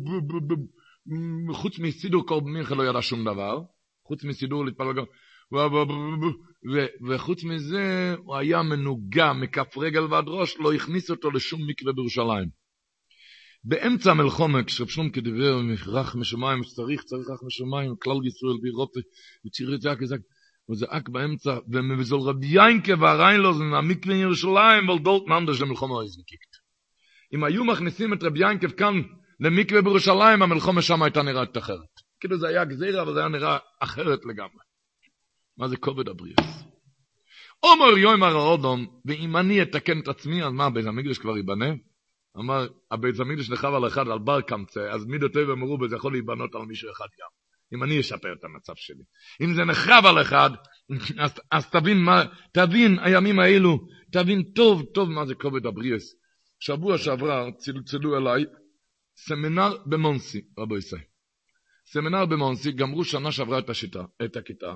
חוץ מסידור כל מיכה לא ידע שום דבר, חוץ מסידור להתפלל גם, וחוץ מזה הוא היה מנוגע מכף רגל ועד ראש, לא הכניס אותו לשום מקווה בירושלים. באמצע המלחמה, כשרב שלום כדבר רח משמיים, שצריך, צריך רח משמיים, כלל ישראל באירופה, וציר את זה כזק, הוא זעק באמצע, ומבזול רבי ינקה והריין לו, זה מהמקווה ירושלים, אבל דולת ננדש למלחמה הזנקיקת. אם היו מכניסים את רבי ינקה כאן למקווה בירושלים, המלחמה שם הייתה נראית אחרת. כאילו זה היה גזירה, אבל זה היה נראה אחרת לגמרי. מה זה כובד הבריאס? אומר יום הר האודום, ואם אני אתקן את עצמי, אז מה, בית המקדש כבר ייבנה? אמר, הבית המקדש נחרב על אחד, על בר קמצא, אז מידות טוב ומרובה, זה יכול להיבנות על מישהו אחד גם. אם אני אשפר את המצב שלי. אם זה נחרב על אחד, אז, אז תבין מה, תבין הימים האלו, תבין טוב, טוב מה זה כובד הבריאס. שבוע שעברה צלצלו אליי, סמינר במונסי, רבו ישראל. סמינר במונסי, גמרו שנה שעברה את השיטה, את הכיתה,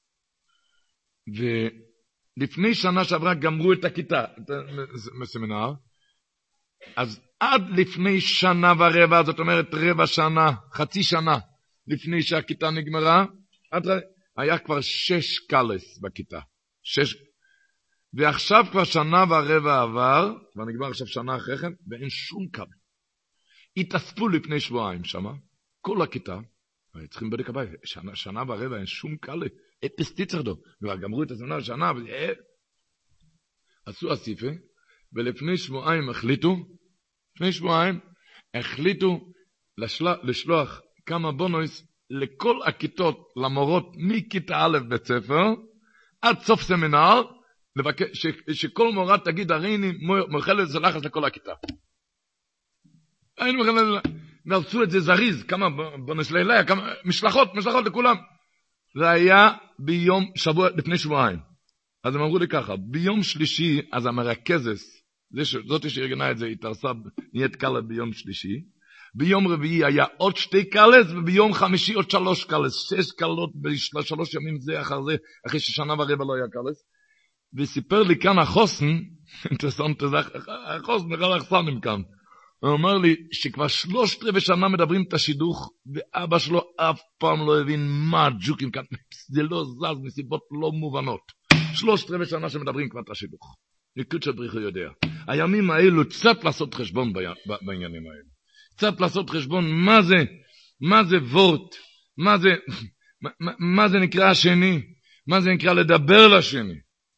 ולפני שנה שעברה גמרו את הכיתה, את הסמינר, אז עד לפני שנה ורבע, זאת אומרת רבע שנה, חצי שנה, לפני שהכיתה נגמרה, היה כבר שש קלס בכיתה. שש. ועכשיו כבר שנה ורבע עבר, כבר נגמר עכשיו שנה אחרי כן, ואין שום קל. התאספו לפני שבועיים שמה, כל הכיתה, צריכים בדק הבית, שנה, שנה ורבע אין שום קל, אפס טיצרדו, כבר גמרו את הסמינר שנה, וזה... עשו אסיפה, ולפני שבועיים החליטו, לפני שבועיים, החליטו לשלוח, לשלוח כמה בונוס לכל הכיתות, למורות מכיתה א' בית ספר, עד סוף סמינר, לבקש, ש, שכל מורה תגיד, הרי אני מוכלת זה לחץ לכל הכיתה. היינו מוכלת, ועשו את זה זריז, כמה בונוס לילה, כמה משלחות, משלחות לכולם. זה היה ביום, שבוע, לפני שבועיים. אז הם אמרו לי ככה, ביום שלישי, אז המרכזת, זאת שארגנה את זה, היא תרסה, נהיית קלה ביום שלישי, ביום רביעי היה עוד שתי קלס, וביום חמישי עוד שלוש קלס, שש קלות בשלוש ימים זה אחר זה, אחרי ששנה ורבע לא היה קלס, וסיפר לי כאן החוסן, אינטרסנט, החוסן נראה לחסנים כאן, הוא אמר לי שכבר שלושת רבעי שנה מדברים את השידוך, ואבא שלו אף פעם לא הבין מה ג'וקים כאן, זה לא זז מסיבות לא מובנות, שלושת רבעי שנה שמדברים כבר את השידוך, נקוד שבריחו יודע, הימים האלו קצת לעשות חשבון בעניינים האלו, קצת לעשות חשבון מה זה, מה זה וורט, מה זה, מה, מה זה נקרא השני, מה זה נקרא לדבר לשני.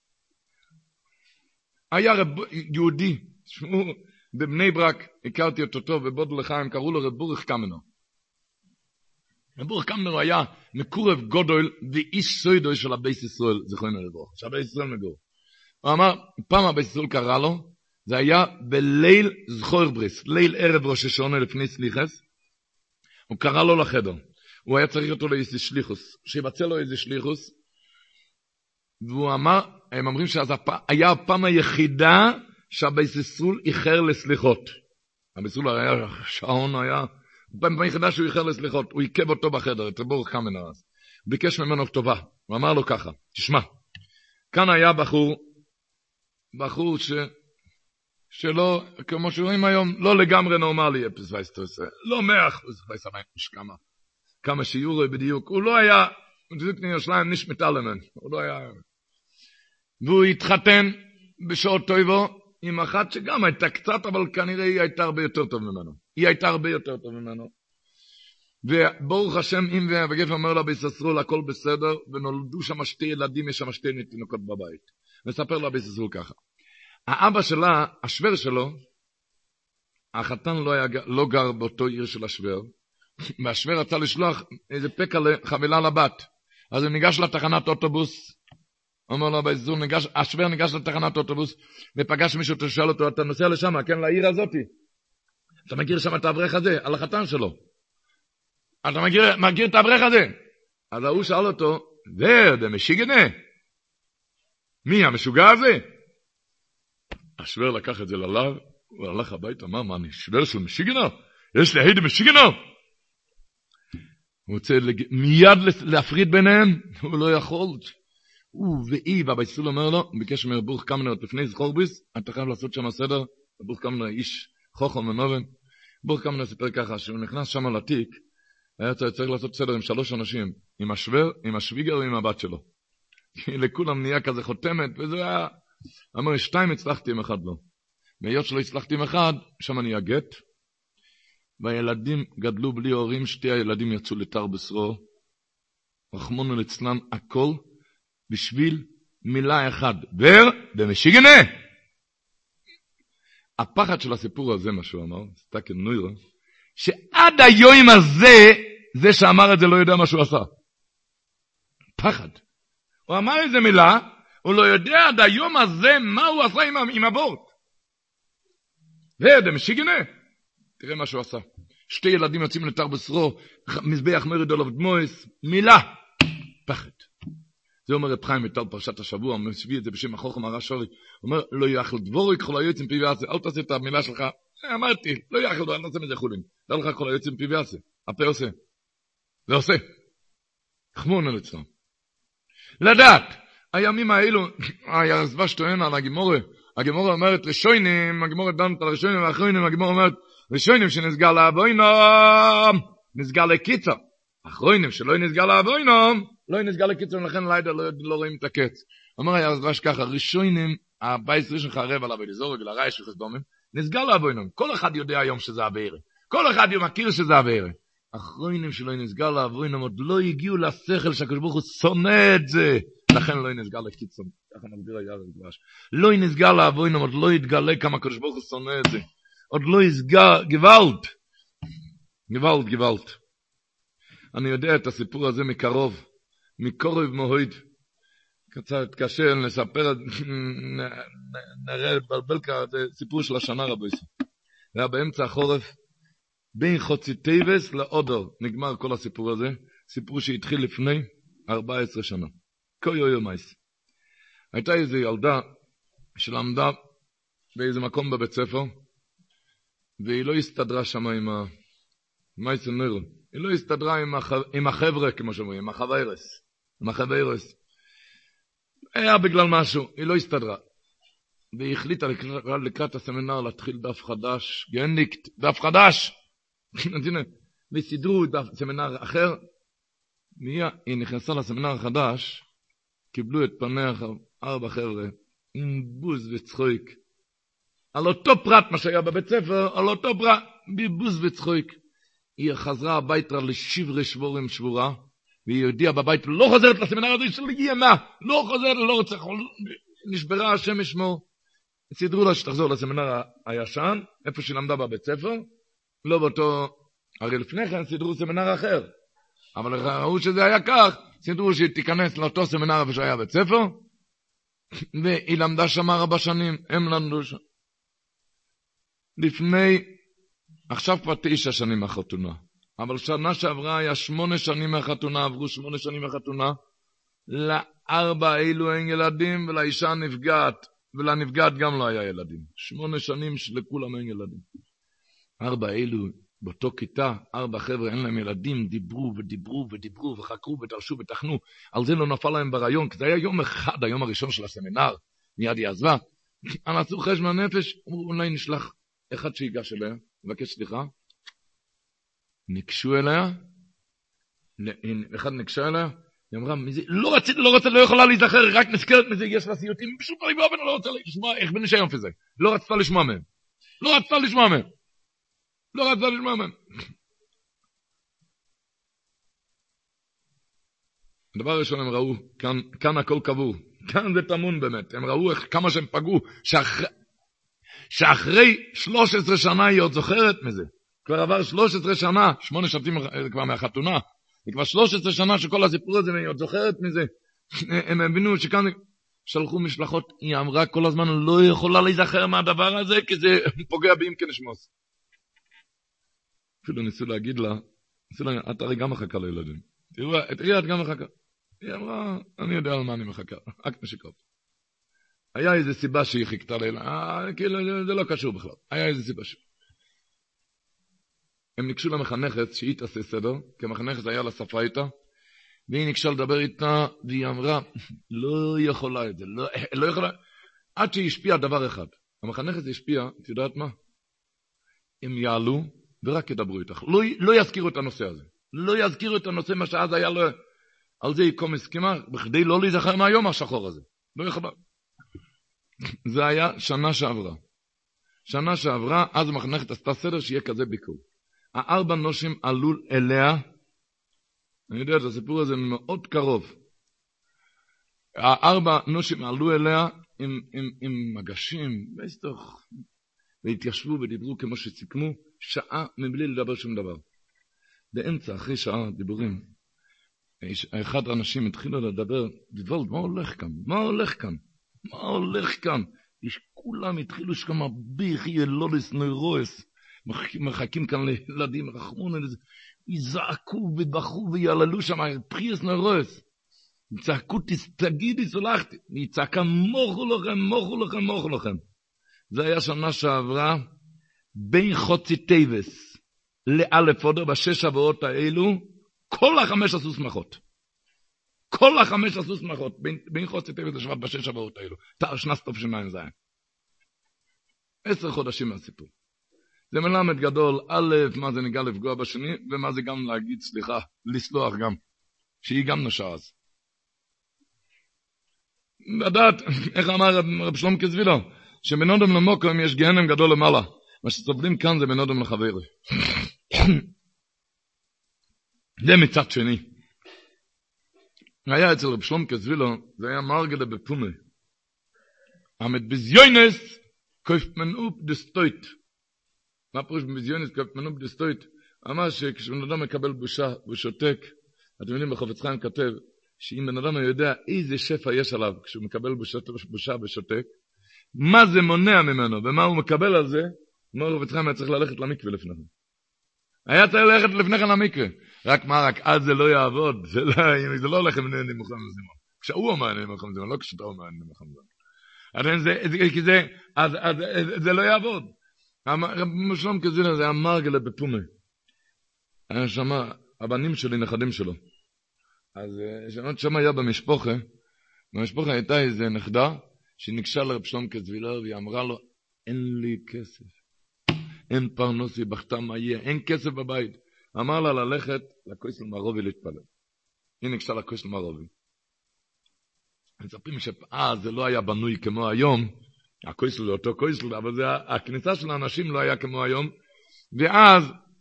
היה רב, יהודי, שמו, בבני ברק, הכרתי אותו טוב, בבודל לחיים, קראו לו רב בורך קמנר. רב בורך קמנר היה מקורב גודל ואיש סוידוי של הבייס ישראל, זכרנו לברך, שהבייס ישראל מגור. הוא אמר, פעם הבייס ישראל קרא לו, זה היה בליל זכור בריס, ליל ערב ראש השונה לפני סליחס, הוא קרא לו לחדר, הוא היה צריך אותו לאיזה שליחוס, שיבצע לו איזה שליחוס, והוא אמר, הם אומרים שזה היה הפעם היחידה שהבייס ישראל איחר לסליחות, הבייס ישראל היה שעון, היה פעם היחידה שהוא איחר לסליחות, הוא עיקב אותו בחדר, את רבורך קמנר אז, הוא ביקש ממנו כתובה, הוא אמר לו ככה, תשמע, כאן היה בחור, בחור ש... שלא, כמו שרואים היום, לא לגמרי נורמלי, אפס וייסטרס, לא מאה אחוז, וייסטרס, כמה, כמה שיעורי בדיוק, הוא לא היה, בדיוק נשליים נשמת אלמן, הוא לא היה, והוא התחתן בשעות טויבו, עם אחת שגם הייתה קצת, אבל כנראה היא הייתה הרבה יותר טוב ממנו, היא הייתה הרבה יותר טוב ממנו, וברוך השם, אם והגף אומר לה ביססרול, הכל בסדר, ונולדו שם שתי ילדים, יש שם שתי תינוקות בבית, נספר לה ביססרול ככה, האבא שלה, השוור שלו, החתן לא, היה, לא גר באותו עיר של השוור, והשוור רצה לשלוח איזה פקה לחבילה לבת, אז הוא ניגש לתחנת אוטובוס, אומר לו באזור, ניגש, השוור ניגש לתחנת אוטובוס, ופגש מישהו ששאל אותו, אתה נוסע לשם, כן, לעיר הזאת, אתה מכיר שם את האברך הזה, על החתן שלו, אתה מכיר, מכיר את האברך הזה, אז הוא שאל אותו, זה, זה משיגנה, מי המשוגע הזה? השוור לקח את זה ללב, הוא הלך הביתה, אמר, מה, אני שוור של משיגנה? יש לי הידי משיגנה? הוא רוצה לג... מיד להפריד ביניהם, הוא לא יכול. הוא ואי, והבייסול אומר לו, ביקש מרבוך קמנר לפני זכורביס, אתה חייב לעשות שם הסדר, רבוך קמנר איש חוכם ונובן, רבוך קמנר סיפר ככה, שהוא נכנס שם לתיק, היה צריך לעשות סדר עם שלוש אנשים, עם השוור, עם השוויגר ועם הבת שלו. כי לכולם נהיה כזה חותמת, וזה היה... אמר, שתיים הצלחתי עם אחד לא. והיות שלא הצלחתי עם אחד, שם אני אגט, והילדים גדלו בלי הורים, שתי הילדים יצאו לתר בשרו, רחמונו לצלן הכל, בשביל מילה אחד, בר ומשיגנה. הפחד של הסיפור הזה, מה שהוא אמר, סתקן נוירה, שעד היום הזה, זה שאמר את זה לא יודע מה שהוא עשה. פחד. הוא אמר איזה מילה, הוא לא יודע עד היום הזה מה הוא עשה עם, עם הבורט. ואדם שיגנה. תראה מה שהוא עשה. שתי ילדים יוצאים לתר בשרו, מזבח מרד עליו דמויס, מילה, פחד. זה אומר את חיים מטל פרשת השבוע, הוא מביא את זה בשם החוכם הרשורי, הוא אומר, לא יאכל דבורי כל היועצים פי ועשה, אל תעשה את המילה שלך, אמרתי, לא יאכל, אל תעשה מזה חולים, לא לך כל היועצים פי ועשה, הפה עושה, זה עושה, חמון על אצלם. לדעת, הימים האלו, היה זבש טוען על הגימורה, הגימורה אומרת רשוינים, הגימורה דנת על רשוינים ואחרונים, הגימורה אומרת, רשוינים שנסגר לאבוינום, נסגר לקיצר, אחרונים שלא נסגר לאבוינום, לא נסגר לקיצר, לכן לידה לא, לא רואים את הקץ. אומר היה זבש ככה, רשוינים, הבייס ראשון חרב עליו ולזורג, לרעי של חסדומים, נסגר לאבוינום, כל אחד יודע היום שזה הבארה, כל אחד מכיר שזה הבארה. אחרונים שלא נסגר לאבוינום, עוד לא הגיעו לשכל שהקדוש ברוך הוא שונא את זה, לכן לא נסגר לקיצר, ככה מסביר היה זבש. לא נסגר לאבוינום, עוד לא יתגלה כמה הקדוש ברוך הוא שונא את זה. עוד לא יסגר, גוואלט, גוואלט, גוואלט. אני יודע את הסיפור הזה מקרוב, מקורב מוהיד. קצת קשה לספר, נראה בלבל כאן, זה סיפור של השנה רבי ישראל. זה היה באמצע החורף, בין חוצי טייבס לאודור, נגמר כל הסיפור הזה, סיפור שהתחיל לפני ארבע עשרה שנה. כה יו יומייס. הייתה איזו ילדה שלמדה באיזה מקום בבית ספר, והיא לא הסתדרה שם עם ה... מייסן נרון. היא לא הסתדרה עם, הח... עם החבר'ה, כמו שאומרים, עם החווירס. עם החווירס. היה בגלל משהו, היא לא הסתדרה. והיא החליטה לקראת, לקראת הסמינר להתחיל דף חדש, גניקט, דף חדש. וסידרו דף סמינר אחר. והיא נכנסה לסמינר החדש, קיבלו את פניה ארבע חבר'ה, עם בוז וצחויק. על אותו פרט מה שהיה בבית ספר, על אותו פרט, בבוז וצחויק. היא חזרה הביתה לשברי שבורים שבורה, והיא הודיעה בבית, לא חוזרת לסמינר הזה של ימה, לא חוזרת, לא רוצה, נשברה השם ישמור. סידרו לה שתחזור לסמינר הישן, איפה שהיא למדה בבית ספר, לא באותו, הרי לפני כן סידרו סמינר אחר, אבל ראו שזה היה כך, סידרו שהיא תיכנס לאותו סמינר איפה שהיה בית ספר, והיא למדה שם ארבע שנים, הם למדו שם. לפני, עכשיו כבר תשע שנים מהחתונה, אבל שנה שעברה היה שמונה שנים מהחתונה, עברו שמונה שנים מהחתונה, לארבע אילו אין ילדים, ולאישה נפגעת, ולנפגעת גם לא היה ילדים. שמונה שנים שלכולם אין ילדים. ארבע אילו, באותו כיתה, ארבע חבר'ה אין להם ילדים, דיברו ודיברו ודיברו וחקרו ותרשו ותכנו, על זה לא נפל להם ברעיון, כי זה היה יום אחד, היום הראשון של הסמינר, מיד היא עזבה, עשו חשבון נפש, אמרו אולי נשלח אחד שיגש אליה, מבקש סליחה, נקשו אליה, אחד נקשה אליה, היא אמרה, לא רציתי, לא רציתי, לא יכולה להיזכר, רק נזכרת מזה, יש לה סיוטים, פשוט לא יבוא, לא רוצה לשמוע, איך בניש היום פזה, לא רצתה לשמוע מהם, לא רצתה לשמוע מהם, לא רצתה לשמוע מהם. הדבר הראשון הם ראו, כאן, כאן הכל קבור, כאן זה תמון באמת, הם ראו איך, כמה שהם פגעו, שאחרי, שאחרי שלוש עשרה שנה היא עוד זוכרת מזה, כבר עבר שלוש עשרה שנה, שמונה שנים כבר מהחתונה, היא כבר שלוש עשרה שנה שכל הסיפור הזה, היא עוד זוכרת מזה, הם הבינו שכאן שלחו משלחות, היא אמרה כל הזמן, לא יכולה להיזכר מהדבר הזה, כי זה פוגע בים כנשמוס. אפילו ניסו להגיד לה, ניסו להגיד, את הרי גם מחכה לילדים, תראי, את גם מחכה. היא אמרה, אני יודע על מה אני מחכה, רק נשיקות. היה איזו סיבה שהיא חיכתה לילה, אה, כאילו זה לא קשור בכלל, היה איזו סיבה ש... הם ניגשו למחנכת שהיא תעשה סדר, כי המחנכת היה לה שפה איתה, והיא ניגשה לדבר איתה, והיא אמרה, לא יכולה את זה, לא, לא יכולה, עד שהיא השפיעה דבר אחד. המחנכת השפיעה, את יודעת מה? הם יעלו ורק ידברו איתך, לא, לא יזכירו את הנושא הזה, לא יזכירו את הנושא מה שאז היה לו, על זה יקום הסכימה, בכדי לא להיזכר מהיום השחור הזה, לא יכולה. זה היה שנה שעברה. שנה שעברה, אז המחנכת עשתה סדר שיהיה כזה ביקור. הארבע נושים עלו אליה, אני יודע את הסיפור הזה מאוד קרוב. הארבע נושים עלו אליה עם, עם, עם מגשים, ואיסתוך, והתיישבו ודיברו כמו שסיכמו, שעה מבלי לדבר שום דבר. באמצע, אחרי שעה דיבורים, אחד האנשים התחילו לדבר, דבולד, מה הולך כאן? מה הולך כאן? מה הולך כאן? כולם התחילו שכמה ביחי אלולס נוירוס, מחכים כאן לילדים, רחמון, יזעקו ובחו ויללו שם, פריאס נוירוס, צעקו, תגידי, סולחתי, היא צעקה, מוכו לכם, מוכו לכם, מוכו לכם. זה היה שנה שעברה, בין חוצי טייבס, לאלף עודר, בשש שבועות האלו, כל החמש עשו שמחות. כל החמש עשו שמחות, בין, בין חוצי טייבס לשבת בשש שבועות האלו. תאר שנס טוב שמיים זה היה. עשר חודשים מהסיפור. זה מלמד גדול, א', מה זה ניגע לפגוע בשני, ומה זה גם להגיד, סליחה, לסלוח גם, שהיא גם נשאר אז. לדעת, איך אמר רב שלום כזבילו, שבנודם למוקם יש גהנם גדול למעלה. מה שסובלים כאן זה בנודם לחברי. זה מצד שני. היה אצל רב שלום כזבילו, זה היה מרגלה בפומה. עמד בזיונס, קויפמנאופ דסטויט. מה פירוש בזיונס, קויפמנאופ דסטויט? אמר שכשבן אדם מקבל בושה, הוא שותק, אתם יודעים בחפץ חיים כתב, שאם בן אדם יודע איזה שפע יש עליו, כשהוא מקבל בושה, בושה ושותק, מה זה מונע ממנו, ומה הוא מקבל על זה, אמר רב יצחק, היה צריך ללכת למקווה לפני כן. היה צריך ללכת לפני כן למקווה. רק מה, רק אז זה לא יעבוד, זה לא, זה לא הולך עם נימוכם זימון. כשהוא אומר נימוכם זימון, לא כשאתה אומר נימוכם זימון. כי זה, אז, אז, זה לא יעבוד. רב שלום כזבילו, זה המרגלה בפומה. היה שמה, הבנים שלי, נכדים שלו. אז שמעת שמה היה במשפחה, במשפחה הייתה איזה נכדה, שנקשה לרב שלום כזבילו, והיא אמרה לו, אין לי כסף. אין פרנסי, בכתה מה יהיה, אין כסף בבית. אמר לה ללכת לכויסל מרובי להתפלל. היא נקשה לכויסל מרובי. מצפים שפעה זה לא היה בנוי כמו היום, הכויסל זה אותו כויסל, אבל זה, הכניסה של האנשים לא היה כמו היום, ואז,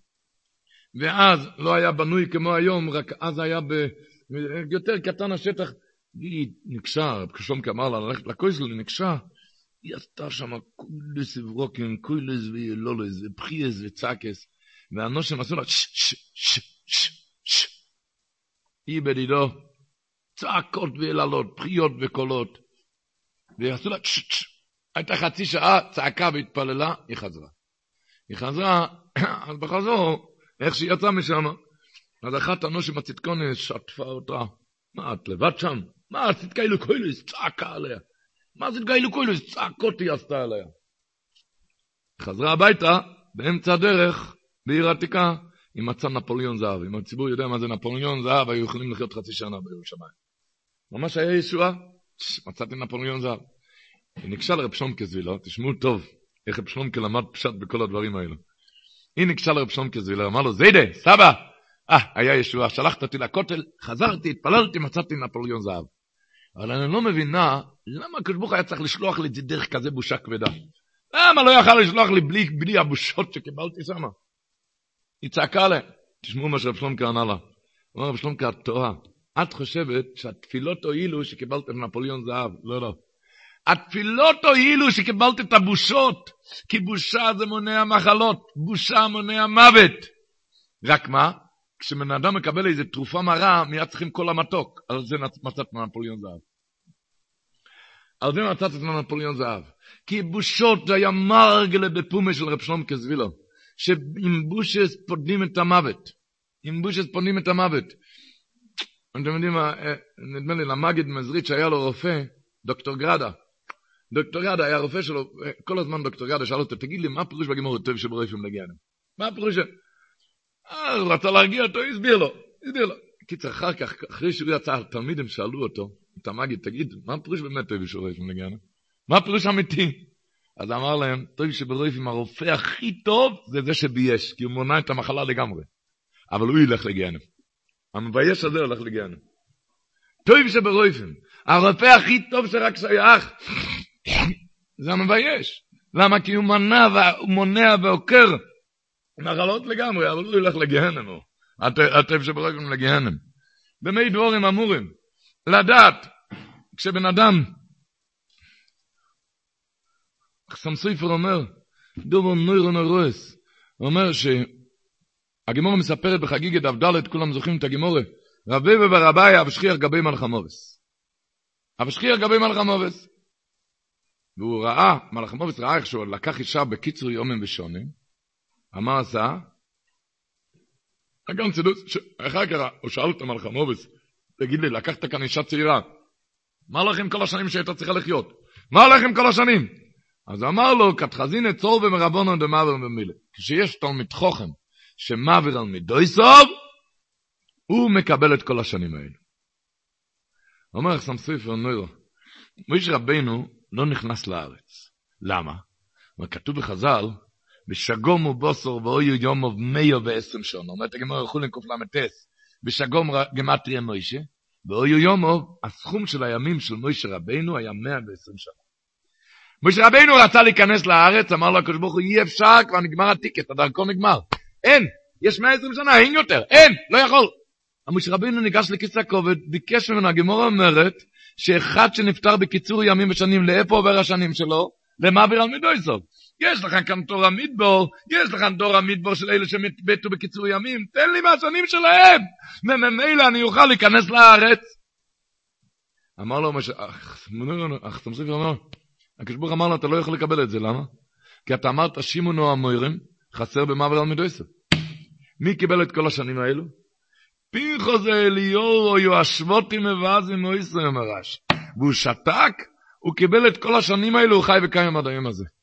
ואז לא היה בנוי כמו היום, רק אז היה ב, יותר קטן השטח, היא נקשה, רב שלום אמר לה ללכת לכויסל, היא נקשה, היא עשתה שם כולס וברוקים, כולס וילולס, ופחייס וצעקס, והנושם עשו לה ש, ש, ש, ש, ש. היא בדידו, צעקות ויללות, פחיות וקולות, ועשו לה ש, ש. הייתה חצי שעה, צעקה והתפללה, היא חזרה. היא חזרה, אז בחזור, איך שהיא יצאה משם, אז אחת הנושם הצדקונס שטפה אותה, מה את לבד שם? מה עשית כאילו כולס, צעקה עליה. מה זה גאילו כולס? צעקות היא עשתה עליה. חזרה הביתה, באמצע הדרך, בעיר העתיקה, היא מצאה נפוליאון זהב. אם הציבור יודע מה זה נפוליאון זהב, היו יכולים לחיות חצי שנה בירושלים. ממש היה ישועה, מצאתי נפוליאון זהב. היא נקשה לרב שלום כזבילו, תשמעו טוב, איך רב שלום כלמד פשט בכל הדברים האלו. היא נקשה לרב שלום כזבילו, אמר לו, זיידה, סבא, אה, היה ישועה, שלחת אותי לכותל, חזרתי, התפללתי, מצאתי נפוליאון זהב. אבל אני לא מבינה, למה הקדוש ברוך הוא היה צריך לשלוח לי דרך כזה בושה כבדה? למה לא יכל לשלוח לי בלי, בלי הבושות שקיבלתי שמה? היא צעקה לה, תשמעו מה שרב שלום ענה לה. אמר רב שלום, את טועה. את חושבת שהתפילות הועילו שקיבלת את נפוליאון זהב. לא, לא. התפילות הועילו שקיבלת את הבושות, כי בושה זה מונע מחלות, בושה מונע מוות. רק מה? כשבן אדם מקבל איזו תרופה מרה, מיד צריכים כל המתוק. על זה מצאת נפוליאון זהב. על זה מצאת את נפוליאון זהב. כי בושות זה היה מרגלה בפומה של רב שלום כזבילו. שעם בושס פונים את המוות. עם בושס פונים את המוות. אתם יודעים מה, נדמה לי, למגד מזרית שהיה לו רופא, דוקטור גרדה. דוקטור גרדה היה רופא שלו, כל הזמן דוקטור גרדה שאל אותו, תגיד לי, מה הפירוש בגמרא טוב שברופאים לגיהנם? מה הפירוש? אה, הוא רצה להרגיע אותו, הסביר לו, הסביר לו. קיצר, אחר כך, אחרי שהוא יצא, תלמידים שאלו אותו, את המגיד, תגיד, מה הפירוש באמת טוב שברופאים לגיהנם? מה הפירוש אמיתי? אז אמר להם, טוב שברופאים הרופא הכי טוב, זה זה שבייש, כי הוא מונע את המחלה לגמרי. אבל הוא ילך לגיהנם. המבייש הזה הולך לגיהנם. טוב שברופאים, הרופא הכי טוב שרק שייך, זה המבייש. למה? כי הוא מונע, הוא מונע ועוקר מחלות לגמרי, אבל הוא ילך לגיהנם. הטוב שברופאים לגיהנם. במי דבורים אמורים, לדעת, כשבן אדם, חסם סופר אומר, דובר נוירו נוירוס, אומר שהגימורה מספרת בחגיגת דף ד', כולם זוכרים את הגימורה, רבי וברבי אבשכיח גבי מלך המובס. אבשכיח גבי מלך המובס. והוא ראה, מלאך המובץ ראה איך שהוא לקח אישה בקיצור יומים ושונים, אמר עשה, גם צידוס, אחר כך הוא שאל את מלאך המובץ, תגיד לי, לקחת כאן אישה צעירה, מה הולך עם כל השנים שהייתה צריכה לחיות? מה הולך עם כל השנים? אז אמר לו, כתחזין את צור ומרבונו דמעבר ומילה. כשיש תלמיד חוכם שמעביר על מידויסוב, הוא מקבל את כל השנים האלה. אומר חסם סופר נוירו, מויש רבינו לא נכנס לארץ. למה? כתוב בחז"ל, בשגום ובוסור ואויו יומוב מאה ועשרים שנה. אומרת הגמרא יכולים קוף למטס, בשגום גמטריה מוישה, ואויו יומוב, הסכום של הימים של מויש רבינו היה מאה ועשרים שנה. מויש רבינו רצה להיכנס לארץ, אמר לו הקדוש ברוך הוא, אי אפשר, כבר נגמר הטיקט, הדרכון נגמר. אין, יש מאה ועשרים שנה, אין יותר, אין, לא יכול. מויש רבינו ניגש לכיסא הכובד, ביקש ממנו, הגמרא אומרת, שאחד שנפטר בקיצור ימים ושנים, לאיפה עובר השנים שלו? למעביר על מידויסוב. יש לכם כאן תור המדבור, יש לכם תור המדבור של אלה שמתבטו בקיצור ימים, תן לי מהשנים שלהם, וממילא אני אוכל להיכנס לארץ. אמר לו, אך תמשיך ואומר, הקשבור אמר לו, אתה לא יכול לקבל את זה, למה? כי אתה אמרת, שימונו המוירים, חסר במעביר על מידויסוב. מי קיבל את כל השנים האלו? פינחו זה אליורו, יואשבותי מבאזי מויסו ימרש. והוא שתק, הוא קיבל את כל השנים האלו, הוא חי וקיים עד היום הזה.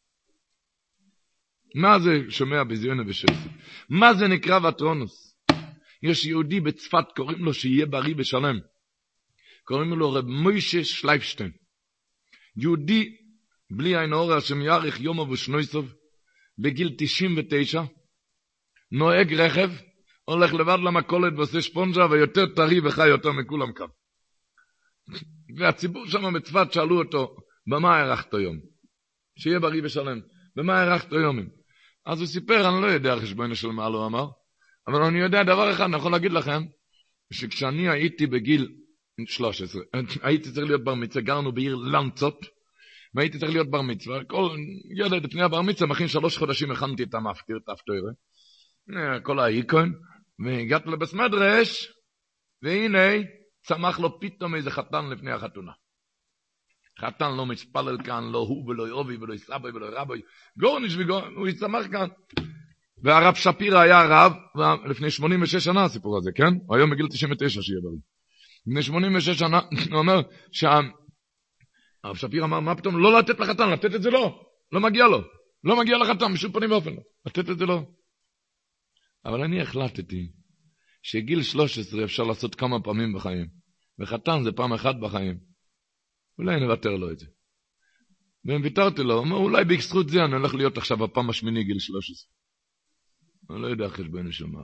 מה זה שומע בזיונה ושסי? מה זה נקרא וטרונוס? יש יהודי בצפת, קוראים לו שיהיה בריא בשלם. קוראים לו רב מוישה שלייפשטיין. יהודי, בלי עין אור, השם יאריך יומו ושנויסוב, בגיל תשעים ותשע, נוהג רכב, הולך לבד למכולת ועושה שפונג'ה, ויותר טרי וחי יותר מכולם כאן. והציבור שם בצפת שאלו אותו, במה הערכת יום? שיהיה בריא ושלם. במה הערכת יומים? אז הוא סיפר, אני לא יודע חשבון של מה הוא אמר, אבל אני יודע דבר אחד, אני יכול להגיד לכם, שכשאני הייתי בגיל שלוש עשרה, הייתי צריך להיות בר מצווה, גרנו בעיר לנצות, והייתי צריך להיות בר מצווה, כל ילד לפני הבר מצווה, מכין שלוש חודשים הכנתי את המפטיר, את הפטוירה, כל האיקון, והגעתי לבית מדרש, והנה, צמח לו פתאום איזה חתן לפני החתונה. חתן לא משפלל כאן, לא הוא ולא יובי ולא סבא ולא רבוי, גורניש וגורניש, הוא יצמח כאן. והרב שפירא היה רב, לפני שמונים ושש שנה הסיפור הזה, כן? הוא היום בגיל תשעים ותשע שיהיה בריא. לפני שמונים ושש שנה, הוא אומר, שהרב שפירא אמר, מה פתאום? לא לתת לחתן, לתת את זה לא. לא מגיע לו. לא מגיע לחתן, משום פנים ואופן לא. לתת את זה לא. אבל אני החלטתי, שגיל שלוש עשרה אפשר לעשות כמה פעמים בחיים. וחתן זה פעם אחת בחיים. אולי נוותר לו את זה. והם ויתרתי לו, אומר, אולי בזכות זה אני הולך להיות עכשיו הפעם השמיני גיל שלוש עשרה. אני לא יודע חשבון שומע.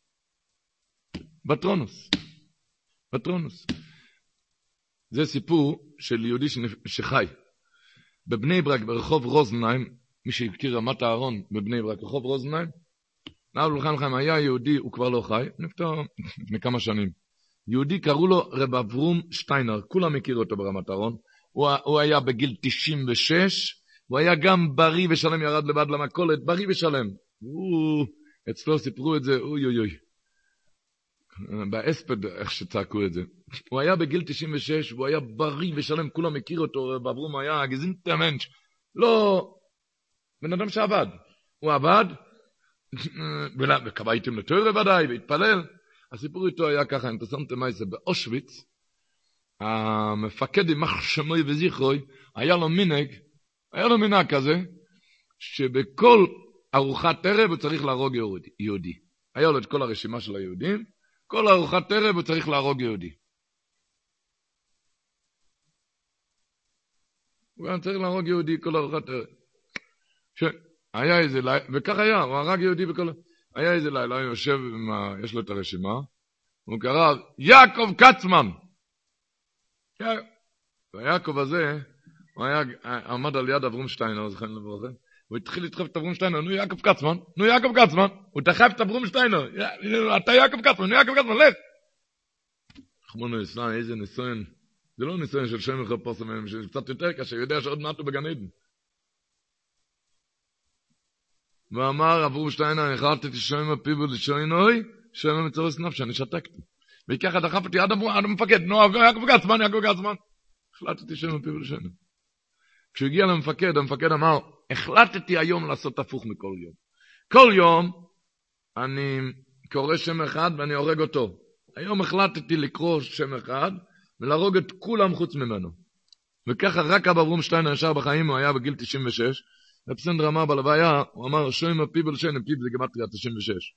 בטרונוס. בטרונוס. זה סיפור של יהודי שחי. בבני ברק, ברחוב רוזנהיים, מי שהכיר רמת הארון בבני ברק, רחוב רוזנהיים, נאו לוחם חיים היה יהודי, הוא כבר לא חי, נפטר לפני כמה שנים. יהודי קראו לו רב אברום שטיינר, כולם הכירו אותו ברמת הארון, הוא, הוא היה בגיל תשעים ושש, הוא היה גם בריא ושלם, ירד לבד למכולת, בריא ושלם. הוא, אצלו סיפרו את זה, אוי אוי אוי. באספד, איך שצעקו את זה. הוא היה בגיל תשעים ושש, הוא היה בריא ושלם, כולם הכירו אותו, רב אברום היה גזינטה מנש. לא, בן אדם שעבד. הוא עבד, וקבעתם לתורה ודאי, והתפלל. הסיפור איתו היה ככה, אם תשמתם מה זה, באושוויץ, המפקד יימח שמוי וזיכרוי, היה לו מנהג, היה לו מנהג כזה, שבכל ארוחת ערב הוא צריך להרוג יהודי. היה לו את כל הרשימה של היהודים, כל ארוחת ערב הוא צריך להרוג יהודי. הוא היה צריך להרוג יהודי כל ארוחת ערב. היה איזה לילה, וכך היה, הוא הרג יהודי בכל... היה איזה לילה, הוא יושב, יש לו את הרשימה, הוא קרא, יעקב קצמן! והיעקב הזה, הוא היה, עמד על יד אברום שטיינר, זכן לברוכה, הוא התחיל לדחף את אברום שטיינר, נו יעקב קצמן, נו יעקב קצמן, הוא דחף את אברום שטיינר, אתה יעקב קצמן, נו יעקב קצמן, לך! חמונו יסלם, איזה ניסיון, זה לא ניסיון של שם אחד פרסם, שזה קצת יותר קשה, הוא יודע שעוד מעט הוא בגן עדן. ואמר אברום שטיינר, החלטתי שומע פיבו לשוינוי, שומע מצורס נפש, אני שתקתי. וככה דחף אותי עד המפקד, נו, יעקב קצמן, יעקב קצמן. החלטתי שומע פיבו לשוינוי. כשהוא הגיע למפקד, המפקד אמר, החלטתי היום לעשות הפוך מכל יום. כל יום אני קורא שם אחד ואני הורג אותו. היום החלטתי לקרוא שם אחד ולהרוג את כולם חוץ ממנו. וככה רק אבא אברום שטיינר נשאר בחיים, הוא היה בגיל תשעים ושש. הפסנדר אמר בלוויה, הוא אמר, שוים הפיבל שיין, פיב זה גמטריה תשעים ושש.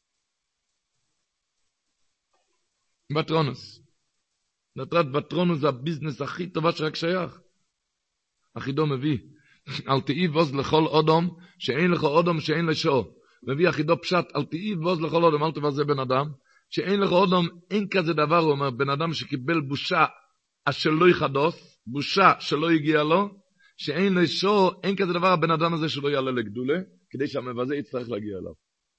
בטרונוס. נטרת בטרונוס זה הביזנס הכי טובה שרק שייך. אחידו מביא, אל תהי בוז לכל אודום, שאין לך אודום שאין לשו. מביא אחידו פשט, אל תהי בוז לכל אודום, אל תבזה בן אדם, שאין לך אודום, אין כזה דבר, הוא אומר, בן אדם שקיבל בושה, שלא יחדוס, בושה שלא הגיע לו, שאין לשו, אין כזה דבר, הבן אדם הזה שלא יעלה לגדולה, כדי שהמבזה יצטרך להגיע אליו.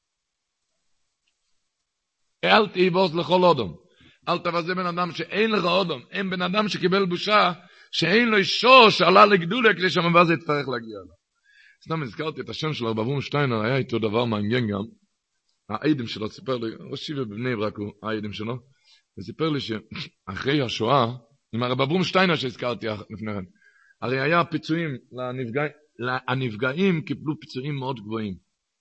אל תהי בוז לכל אודום. אל תבזה בן אדם שאין לך אודום, אין בן אדם שקיבל בושה, שאין לו אישו שעלה לגדולה כדי שהמבזה יצטרך להגיע אליו. סתם הזכרתי את השם של הרב אברום שטיינר, היה איתו דבר מעניין גם, העדים שלו סיפר לי, ראשי ובבני ברק הוא העדים שלו, וסיפר לי שאחרי השואה, עם הרב אברום שטיינר שהזכרתי לפני כן, הרי היה פיצויים לנפגעים, הנפגעים קיבלו פיצויים מאוד גבוהים.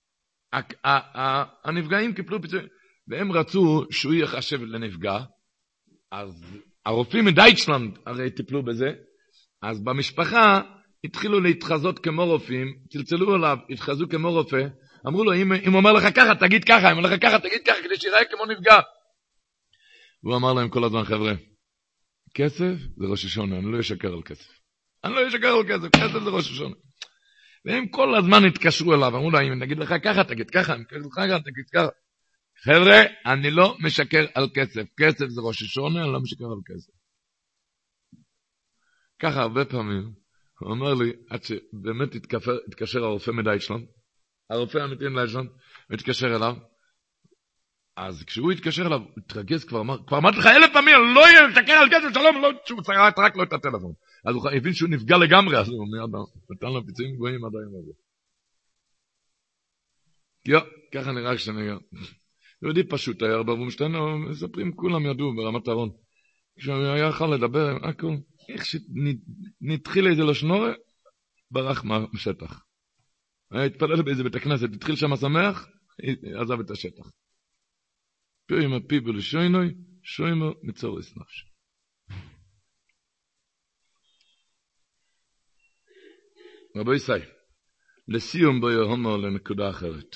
הנפגעים קיבלו פיצויים, והם רצו שהוא יחשב לנפגע, אז הרופאים מדייטשלנד הרי טיפלו בזה, אז במשפחה התחילו להתחזות כמו רופאים, צלצלו עליו, התחזו כמו רופא, אמרו לו, אם, אם אומר לך ככה, תגיד ככה, אם אומר לך ככה, תגיד ככה, כדי שיראה כמו נפגע. והוא אמר להם כל הזמן, חבר'ה, כסף זה ראש השונה, אני לא אשקר על כסף. אני לא אשקר על כסף, כסף זה ראש השונה. והם כל הזמן התקשרו אליו, אמרו לו, אם נגיד לך ככה, תגיד ככה, אם נגיד לך ככה, תגיד ככה. חבר'ה, אני לא משקר על כסף. כסף זה ראש השונה, אני לא משקר על כסף. ככה הרבה פעמים, הוא אומר לי, עד שבאמת התקשר, התקשר הרופא מדייטשלנד, הרופא האמיתי מדייטשלנד, התקשר אליו, אז כשהוא התקשר אליו, הוא התרגז כבר, אמר, כבר אמרתי לך אלף פעמים, אני לא אשקר על כסף, שלום, לא, שהוא רק לו את הטלפון. אז הוא הבין שהוא נפגע לגמרי, אז הוא מיד נתן לו פיצויים גבוהים עד היום הזה. יו, ככה נראה כשנראה. יהודי פשוט היה, הרב אברום שטיינר, מספרים, כולם ידעו ברמת ארון. כשהוא היה יכול לדבר, הכל, איך שנתחיל איזה לשנורה, ברח מהשטח. היה התפלל באיזה בית הכנסת, התחיל שם שמח, עזב את השטח. פירים הפיבל שוינוי, שוימו מצורס נפש. רבו ישי, לסיום בו יהומו לנקודה אחרת.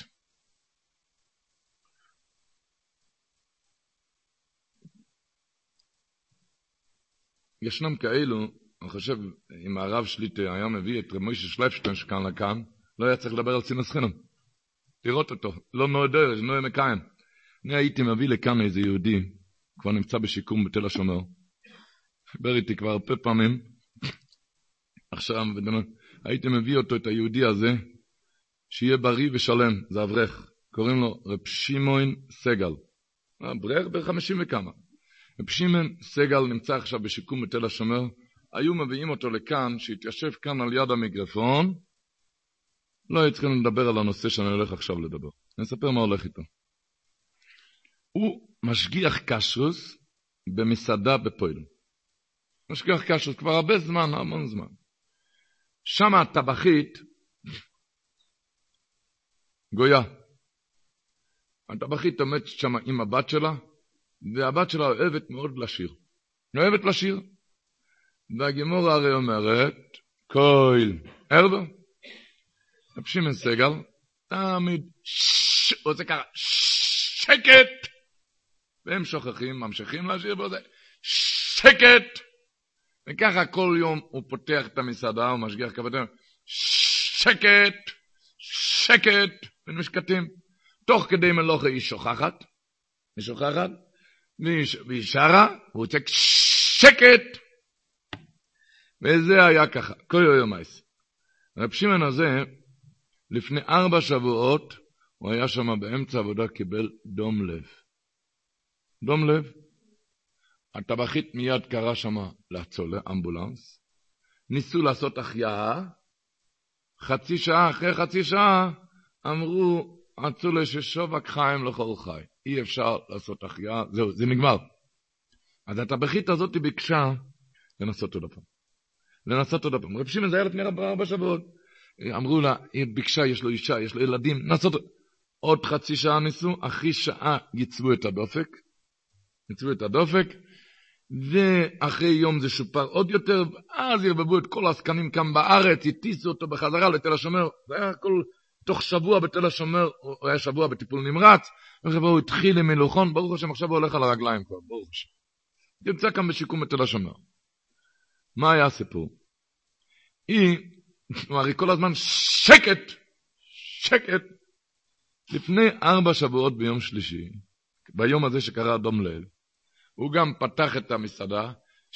ישנם כאלו, אני חושב, אם הרב שליט היה מביא את מוישה שלפשטיין שכאן לכאן, לא היה צריך לדבר על סינוס חינם. לראות אותו, לא נועדר, לא יהיה מקיים. אני הייתי מביא לכאן איזה יהודי, כבר נמצא בשיקום בתל השומר. חיבר איתי כבר הרבה פעמים. עכשיו, הייתי מביא אותו, את היהודי הזה, שיהיה בריא ושלם, זה אברך. קוראים לו רב שמעון סגל. אברך בחמישים וכמה. רב שמעון סגל נמצא עכשיו בשיקום בתל השומר. היו מביאים אותו לכאן, שהתיישב כאן על יד המיקרופון. לא היו צריכים לדבר על הנושא שאני הולך עכשיו לדבר. אני אספר מה הולך איתו. הוא משגיח קשרוס במסעדה בפועל. משגיח קשרוס כבר הרבה זמן, המון זמן. שם הטבחית גויה. הטבחית עומדת שם עם הבת שלה, והבת שלה אוהבת מאוד לשיר. אוהבת לשיר. והגימורה הרי אומרת, קויל, ארדו, רב שמעון סגל, תמיד, הוא עושה ככה, שקט, והם שוכחים, ממשיכים לשיר בזה, שקט, וככה כל יום הוא פותח את המסעדה, הוא משגיח כבודו, שקט, שקט, ומשקטים, תוך כדי מלוכה היא שוכחת, היא שוכחת, והיא שרה, והוא צועק שקט, וזה היה ככה, כל יום מייס. רב שמעון הזה, לפני ארבע שבועות, הוא היה שם באמצע עבודה, קיבל דום לב. דום לב, הטבחית מיד קרא שם לעצור לאמבולנס, ניסו לעשות החייאה, חצי שעה, אחרי חצי שעה, אמרו, עצו לששובק חיים לכל חי. אי אפשר לעשות החייאה, זהו, זה נגמר. אז הטבחית הזאת ביקשה לנסות עוד פעם. לנסות עוד פעם. רב שמעון זה היה לפני ארבע שבועות. אמרו לה, היא ביקשה, יש לו אישה, יש לו ילדים, נסות עוד חצי שעה ניסו, אחרי שעה יצבו את הדופק, יצבו את הדופק, ואחרי יום זה שופר עוד יותר, אז ירבבו את כל העסקנים כאן בארץ, יטיסו אותו בחזרה לתל השומר, זה היה כל, תוך שבוע בתל השומר, הוא היה שבוע בטיפול נמרץ, עכשיו הוא התחיל עם מלוכון, ברוך השם, עכשיו הוא הולך על הרגליים כבר, ברוך השם. ימצא כאן בשיקום בתל השומר. מה היה הסיפור? היא, הרי כל הזמן שקט, שקט, לפני ארבע שבועות ביום שלישי, ביום הזה שקרה אדום ליל, הוא גם פתח את המסעדה,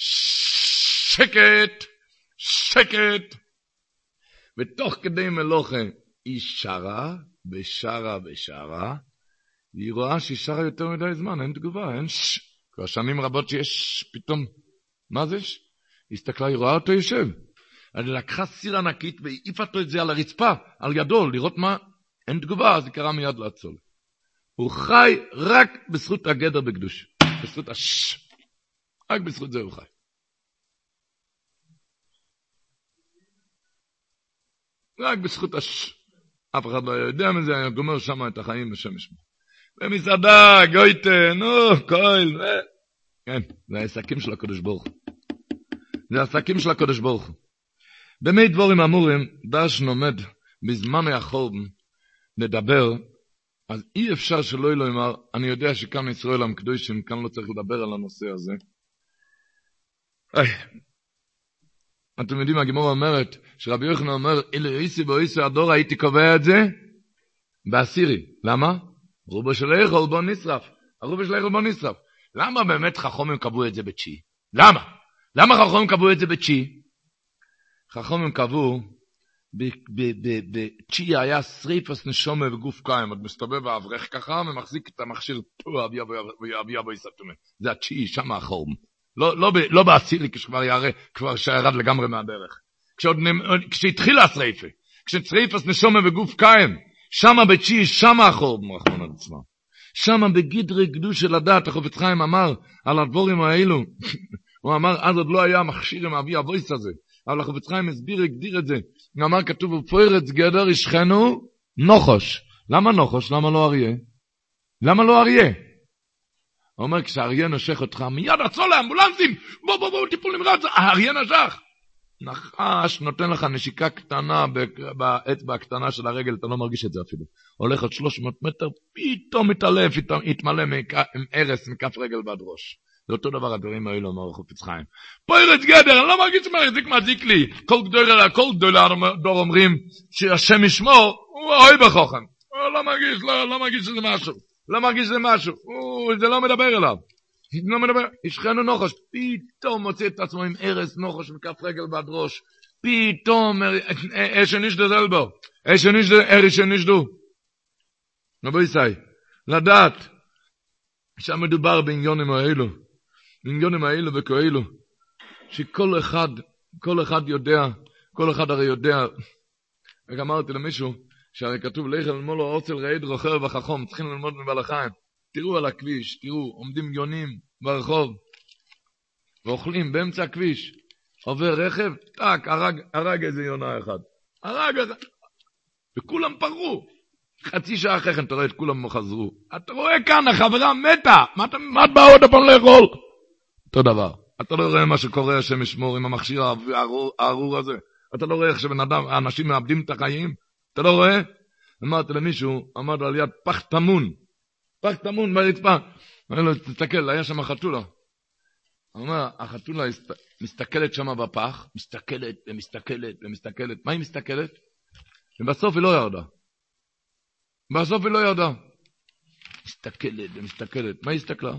שקט, שקט, ותוך כדי מלוכה, היא שרה, בשרה, בשרה, והיא רואה שהיא שרה יותר מדי זמן, אין תגובה, אין ש... כבר שנים רבות שיש פתאום, מה זה? היא הסתכלה, היא רואה אותו יושב, אני לקחה סיר ענקית, והעיפה אותו את זה על הרצפה, על ידו, לראות מה, אין תגובה, אז היא קראה מיד לעצול. הוא חי רק בזכות הגדר בקדוש. בזכות הש... רק בזכות זה הוא חי. רק בזכות הש... אף אחד לא יודע מזה, אני גומר שם את החיים בשם שמו. במסעדה, גויטה, נו, קויל, ו... כן, זה העסקים של הקדוש ברוך הוא. זה העסקים של הקדוש ברוך הוא. במי דבורים אמורים, דש נומד, בזמן היחורבן, לדבר, אז אי אפשר שלא לא אמר, אני יודע שכאן ישראל עם קדושים, כאן לא צריך לדבר על הנושא הזה. איי, אתם יודעים, הגמרא אומרת, שרבי יוחנן אומר, אילו איסי בו איסי הדור, הייתי קובע את זה, בעשירי. למה? רובה של איכול בו נשרף. הרובה של איכול בו נשרף. למה באמת חכמים קבעו את זה בתשיעי? למה? למה חכמים קבעו את זה בתשיעי? חכמים קבעו, בתשיעי היה שריפת נשומה וגוף קיים, עוד מסתובב האברך ככה, ומחזיק את המכשיר, אבי אבו יסתומה. זה התשיעי, שם האחורם. לא בעשירי, כשכבר יראה, כבר שירד לגמרי מהדרך. כשהתחילה השריפה, כששריפת נשומה וגוף קיים, שם בתשיעי, שם האחורם, רחמנא ליצלן. שם בגדרי קדוש של הדת, החפץ חיים אמר על הדבורים האלו, הוא אמר, אז עוד לא היה מכשיר עם אבי אבויס הזה, אבל החפץ חיים הסביר, הגדיר את זה, הוא אמר, כתוב, ופורץ גדר ישכנו נוחוש. למה נוחוש? למה לא אריה? למה לא אריה? הוא אומר, כשאריה נושך אותך, מיד עצור לאמבולנסים, בוא בוא בוא, טיפול נמרץ, האריה נשך. נחש נותן לך נשיקה קטנה, באצבע הקטנה של הרגל, אתה לא מרגיש את זה אפילו. הולך עוד שלוש מאות מטר, פתאום מתעלף, יתמלא עם ערס, מכף רגל ועד ראש. זה אותו דבר הדברים האלו, אמר החפץ חיים. פורץ גדר, אני לא מרגיש שמחזיק מזיק לי. כל גדולה, כל גדולה דור אומרים, שהשם ישמור, הוא אוהי בחוכם. הוא לא מרגיש, לא, לא מרגיש שזה משהו. לא מרגיש שזה משהו. הוא, זה לא מדבר אליו. לא מדבר, ישכנו נוחש, פתאום מוציא את עצמו עם ערס נוחש מכף רגל ועד ראש. פתאום, אש נשדו זלבו. אש נשדו, אש נשדו. נבוא ישי, לדעת, שם מדובר בעניונים האלו. בעניונים האלו וכאלו, שכל אחד, כל אחד יודע, כל אחד הרי יודע, רק אמרתי למישהו, שהרי כתוב, ליכל מולו אורצל רעיד רוכר וחכום, צריכים ללמוד מבעל החיים, תראו על הכביש, תראו, עומדים יונים ברחוב, ואוכלים באמצע הכביש, עובר רכב, טק, הרג, הרג איזה יונה אחד, הרג, וכולם פרעו, חצי שעה אחרי כן, אתה רואה את כולם חזרו, אתה רואה כאן, החברה מתה, מה אתה, מה את באה עוד הפעם לאכול? אותו דבר. אתה לא רואה מה שקורה השם ישמור עם המכשיר הארור הזה. אתה לא רואה איך שבן אדם, האנשים מאבדים את החיים. אתה לא רואה? אמרתי למישהו, עמד על יד פח תמון. פח תמון ברצפה. אמר לו, תסתכל, היה שם חתולה. אמר, החתולה מסתכלת שם בפח, מסתכלת ומסתכלת ומסתכלת. מה היא מסתכלת? ובסוף היא לא ירדה. בסוף היא לא ירדה. מסתכלת ומסתכלת. מה היא הסתכלה?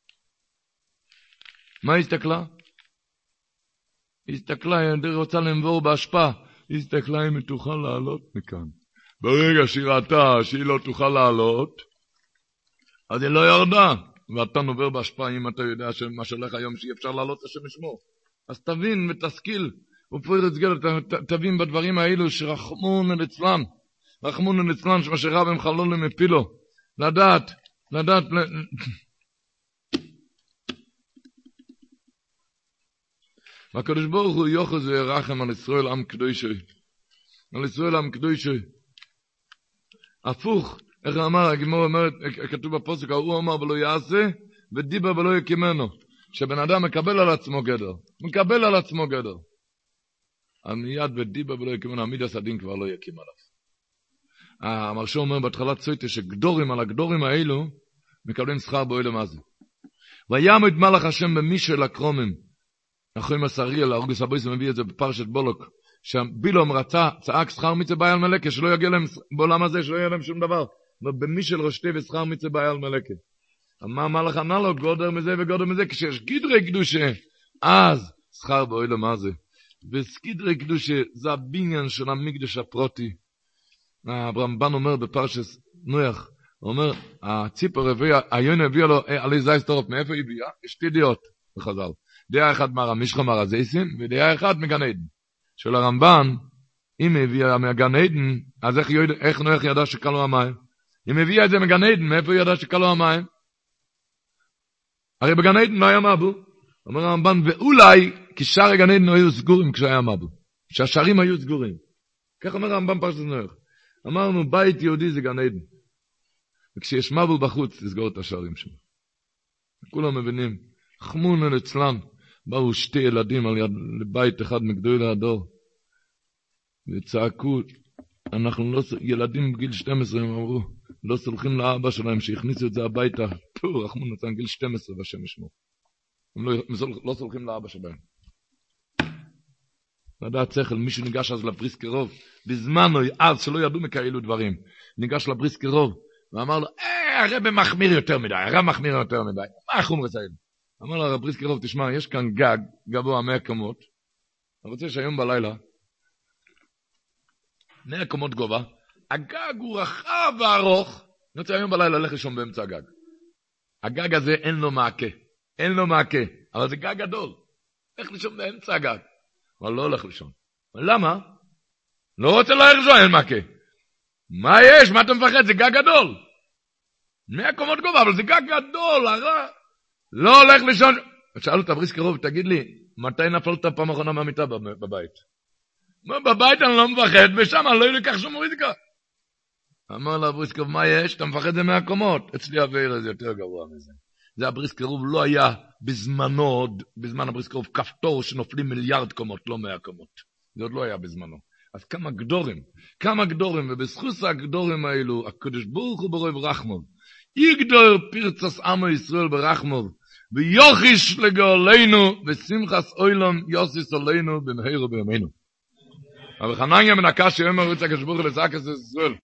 מה היא הסתכלה? היא הסתכלה, היא רוצה לנבור בהשפעה. היא הסתכלה אם היא תוכל לעלות מכאן. ברגע שהיא ראתה שהיא לא תוכל לעלות, אז היא לא ירדה. ואתה נובר בהשפעה אם אתה יודע שמה שהולך היום שאי אפשר לעלות השם ישמור. אז תבין ותשכיל. ופורץ גדר, תבין בדברים האלו שרחמון אצלם. רחמון אצלם שמה שרב הם חלול למפילו. לדעת, לדעת... והקדוש ברוך הוא יוחז וירחם על ישראל עם קדושי. על ישראל עם קדושי. הפוך, איך אמר, הגמור אומרת, כתוב בפוסק, הוא אמר ולא יעשה, ודיבר ולא יקימנו. שבן אדם מקבל על עצמו גדר. מקבל על עצמו גדר. מיד ודיבר ולא יקימנו, המידס הדין כבר לא יקים עליו. המרשו אומר בהתחלת סויטה, שגדורים על הגדורים האלו, מקבלים שכר באוילם הזה. ויעמוד מלאך השם במישל הקרומים. אחרי מסריאל, ארגוס הבויס מביא את זה בפרשת בולוק, שבילום רצה, צעק שכר מצווה בעל מלאכה, שלא יגיע להם בעולם הזה, שלא יהיה להם שום דבר. ובמישל ראשתי ושכר מצווה בעל מלאכה. אמר מלאך ענה לו, גודר מזה וגודר מזה, כשיש גדרי קדושה, אז שכר באוילם הזה. וסגדרי קדושה, זה הבניין של המקדש הפרוטי. הרמב"ן אומר בפרשת נוח, הוא אומר, הציפור הביאה, היון הביאה לו, עלי זייסטורף, מאיפה היא הביאה? שתי דעות בחז"ל. דעה אחת מהרמישחה מהרזייסים, ודעה אחת מגן עדן. של הרמב"ן, אם היא הביאה מגן עדן, אז איך, יוד, איך נוח ידע שקלו המים? אם הביאה את זה מגן עדן, מאיפה היא ידע שקלו המים? הרי בגן עדן לא היה מבו. אומר הרמב"ן, ואולי, כי שער גן עדן היו סגורים כשהיה מבו. שהשערים היו סגורים. כך אומר הרמב"ן פרשת נוח. אמרנו, בית יהודי זה גן עדן. וכשיש מבו בחוץ, תסגור את השערים שם. כולם מבינים, חמון אצלן, באו שתי ילדים על יד לבית אחד מגדולי הדור, וצעקו, אנחנו לא, ילדים בגיל שתים עשרה, הם אמרו, לא סולחים לאבא שלהם, שהכניסו את זה הביתה, פו, רחמון אצלן גיל שתים עשרה, בשם ישמו. הם לא, לא סולחים לאבא שלהם. לדעת שכל, מישהו ניגש אז לבריסקרוב, בזמן, אז שלא ידעו מכאלו דברים, ניגש לבריסקרוב, ואמר לו, אה, הרב מחמיר יותר מדי, הרב מחמיר יותר מדי, מה החומר זה? אמר לו, הרב בריסקרוב, תשמע, יש כאן גג, גבוה מאה קומות, אני רוצה שהיום בלילה, מאה קומות גובה, הגג הוא רחב וארוך, אני רוצה היום בלילה ללכת לישון באמצע הגג. הגג הזה אין לו מעקה, אין לו מעקה, אבל זה גג גדול, לך לישון באמצע הגג. אבל לא הולך לישון. למה? לא רוצה ללכת לישון, אין מעקה. מה יש? מה אתה מפחד? זה גג גדול. מאה קומות גובה, אבל זה גג גדול, הרע. לא הולך לישון. שאלו את הבריסקרוב, תגיד לי, מתי נפלת פעם אחרונה מהמיטה בבית? בבית אני לא מפחד, ושם אני לא אלקח שום ריזיקה. אמר לה הבריסקרוב, מה יש? אתה מפחד זה מאה קומות. אצלי הוויר זה יותר גרוע מזה. זה הבריסקרוב לא היה בזמנו, בזמן הבריסקרוב, כפתור שנופלים מיליארד קומות, לא מאה קומות. זה עוד לא היה בזמנו. אז כמה גדורים, כמה גדורים, ובזכוס הגדורים האלו, הקדוש ברוך הוא ברוב רחמוב, יגדור פרצס עמו ישראל ברחמוב, ויוחיש לגאולנו, ושמחס אוילום יוסיס עלינו, במהירו בימינו. אבל חנניה מנקה שיום הרוץ הקדוש ברוך הוא לזעקת ישראל.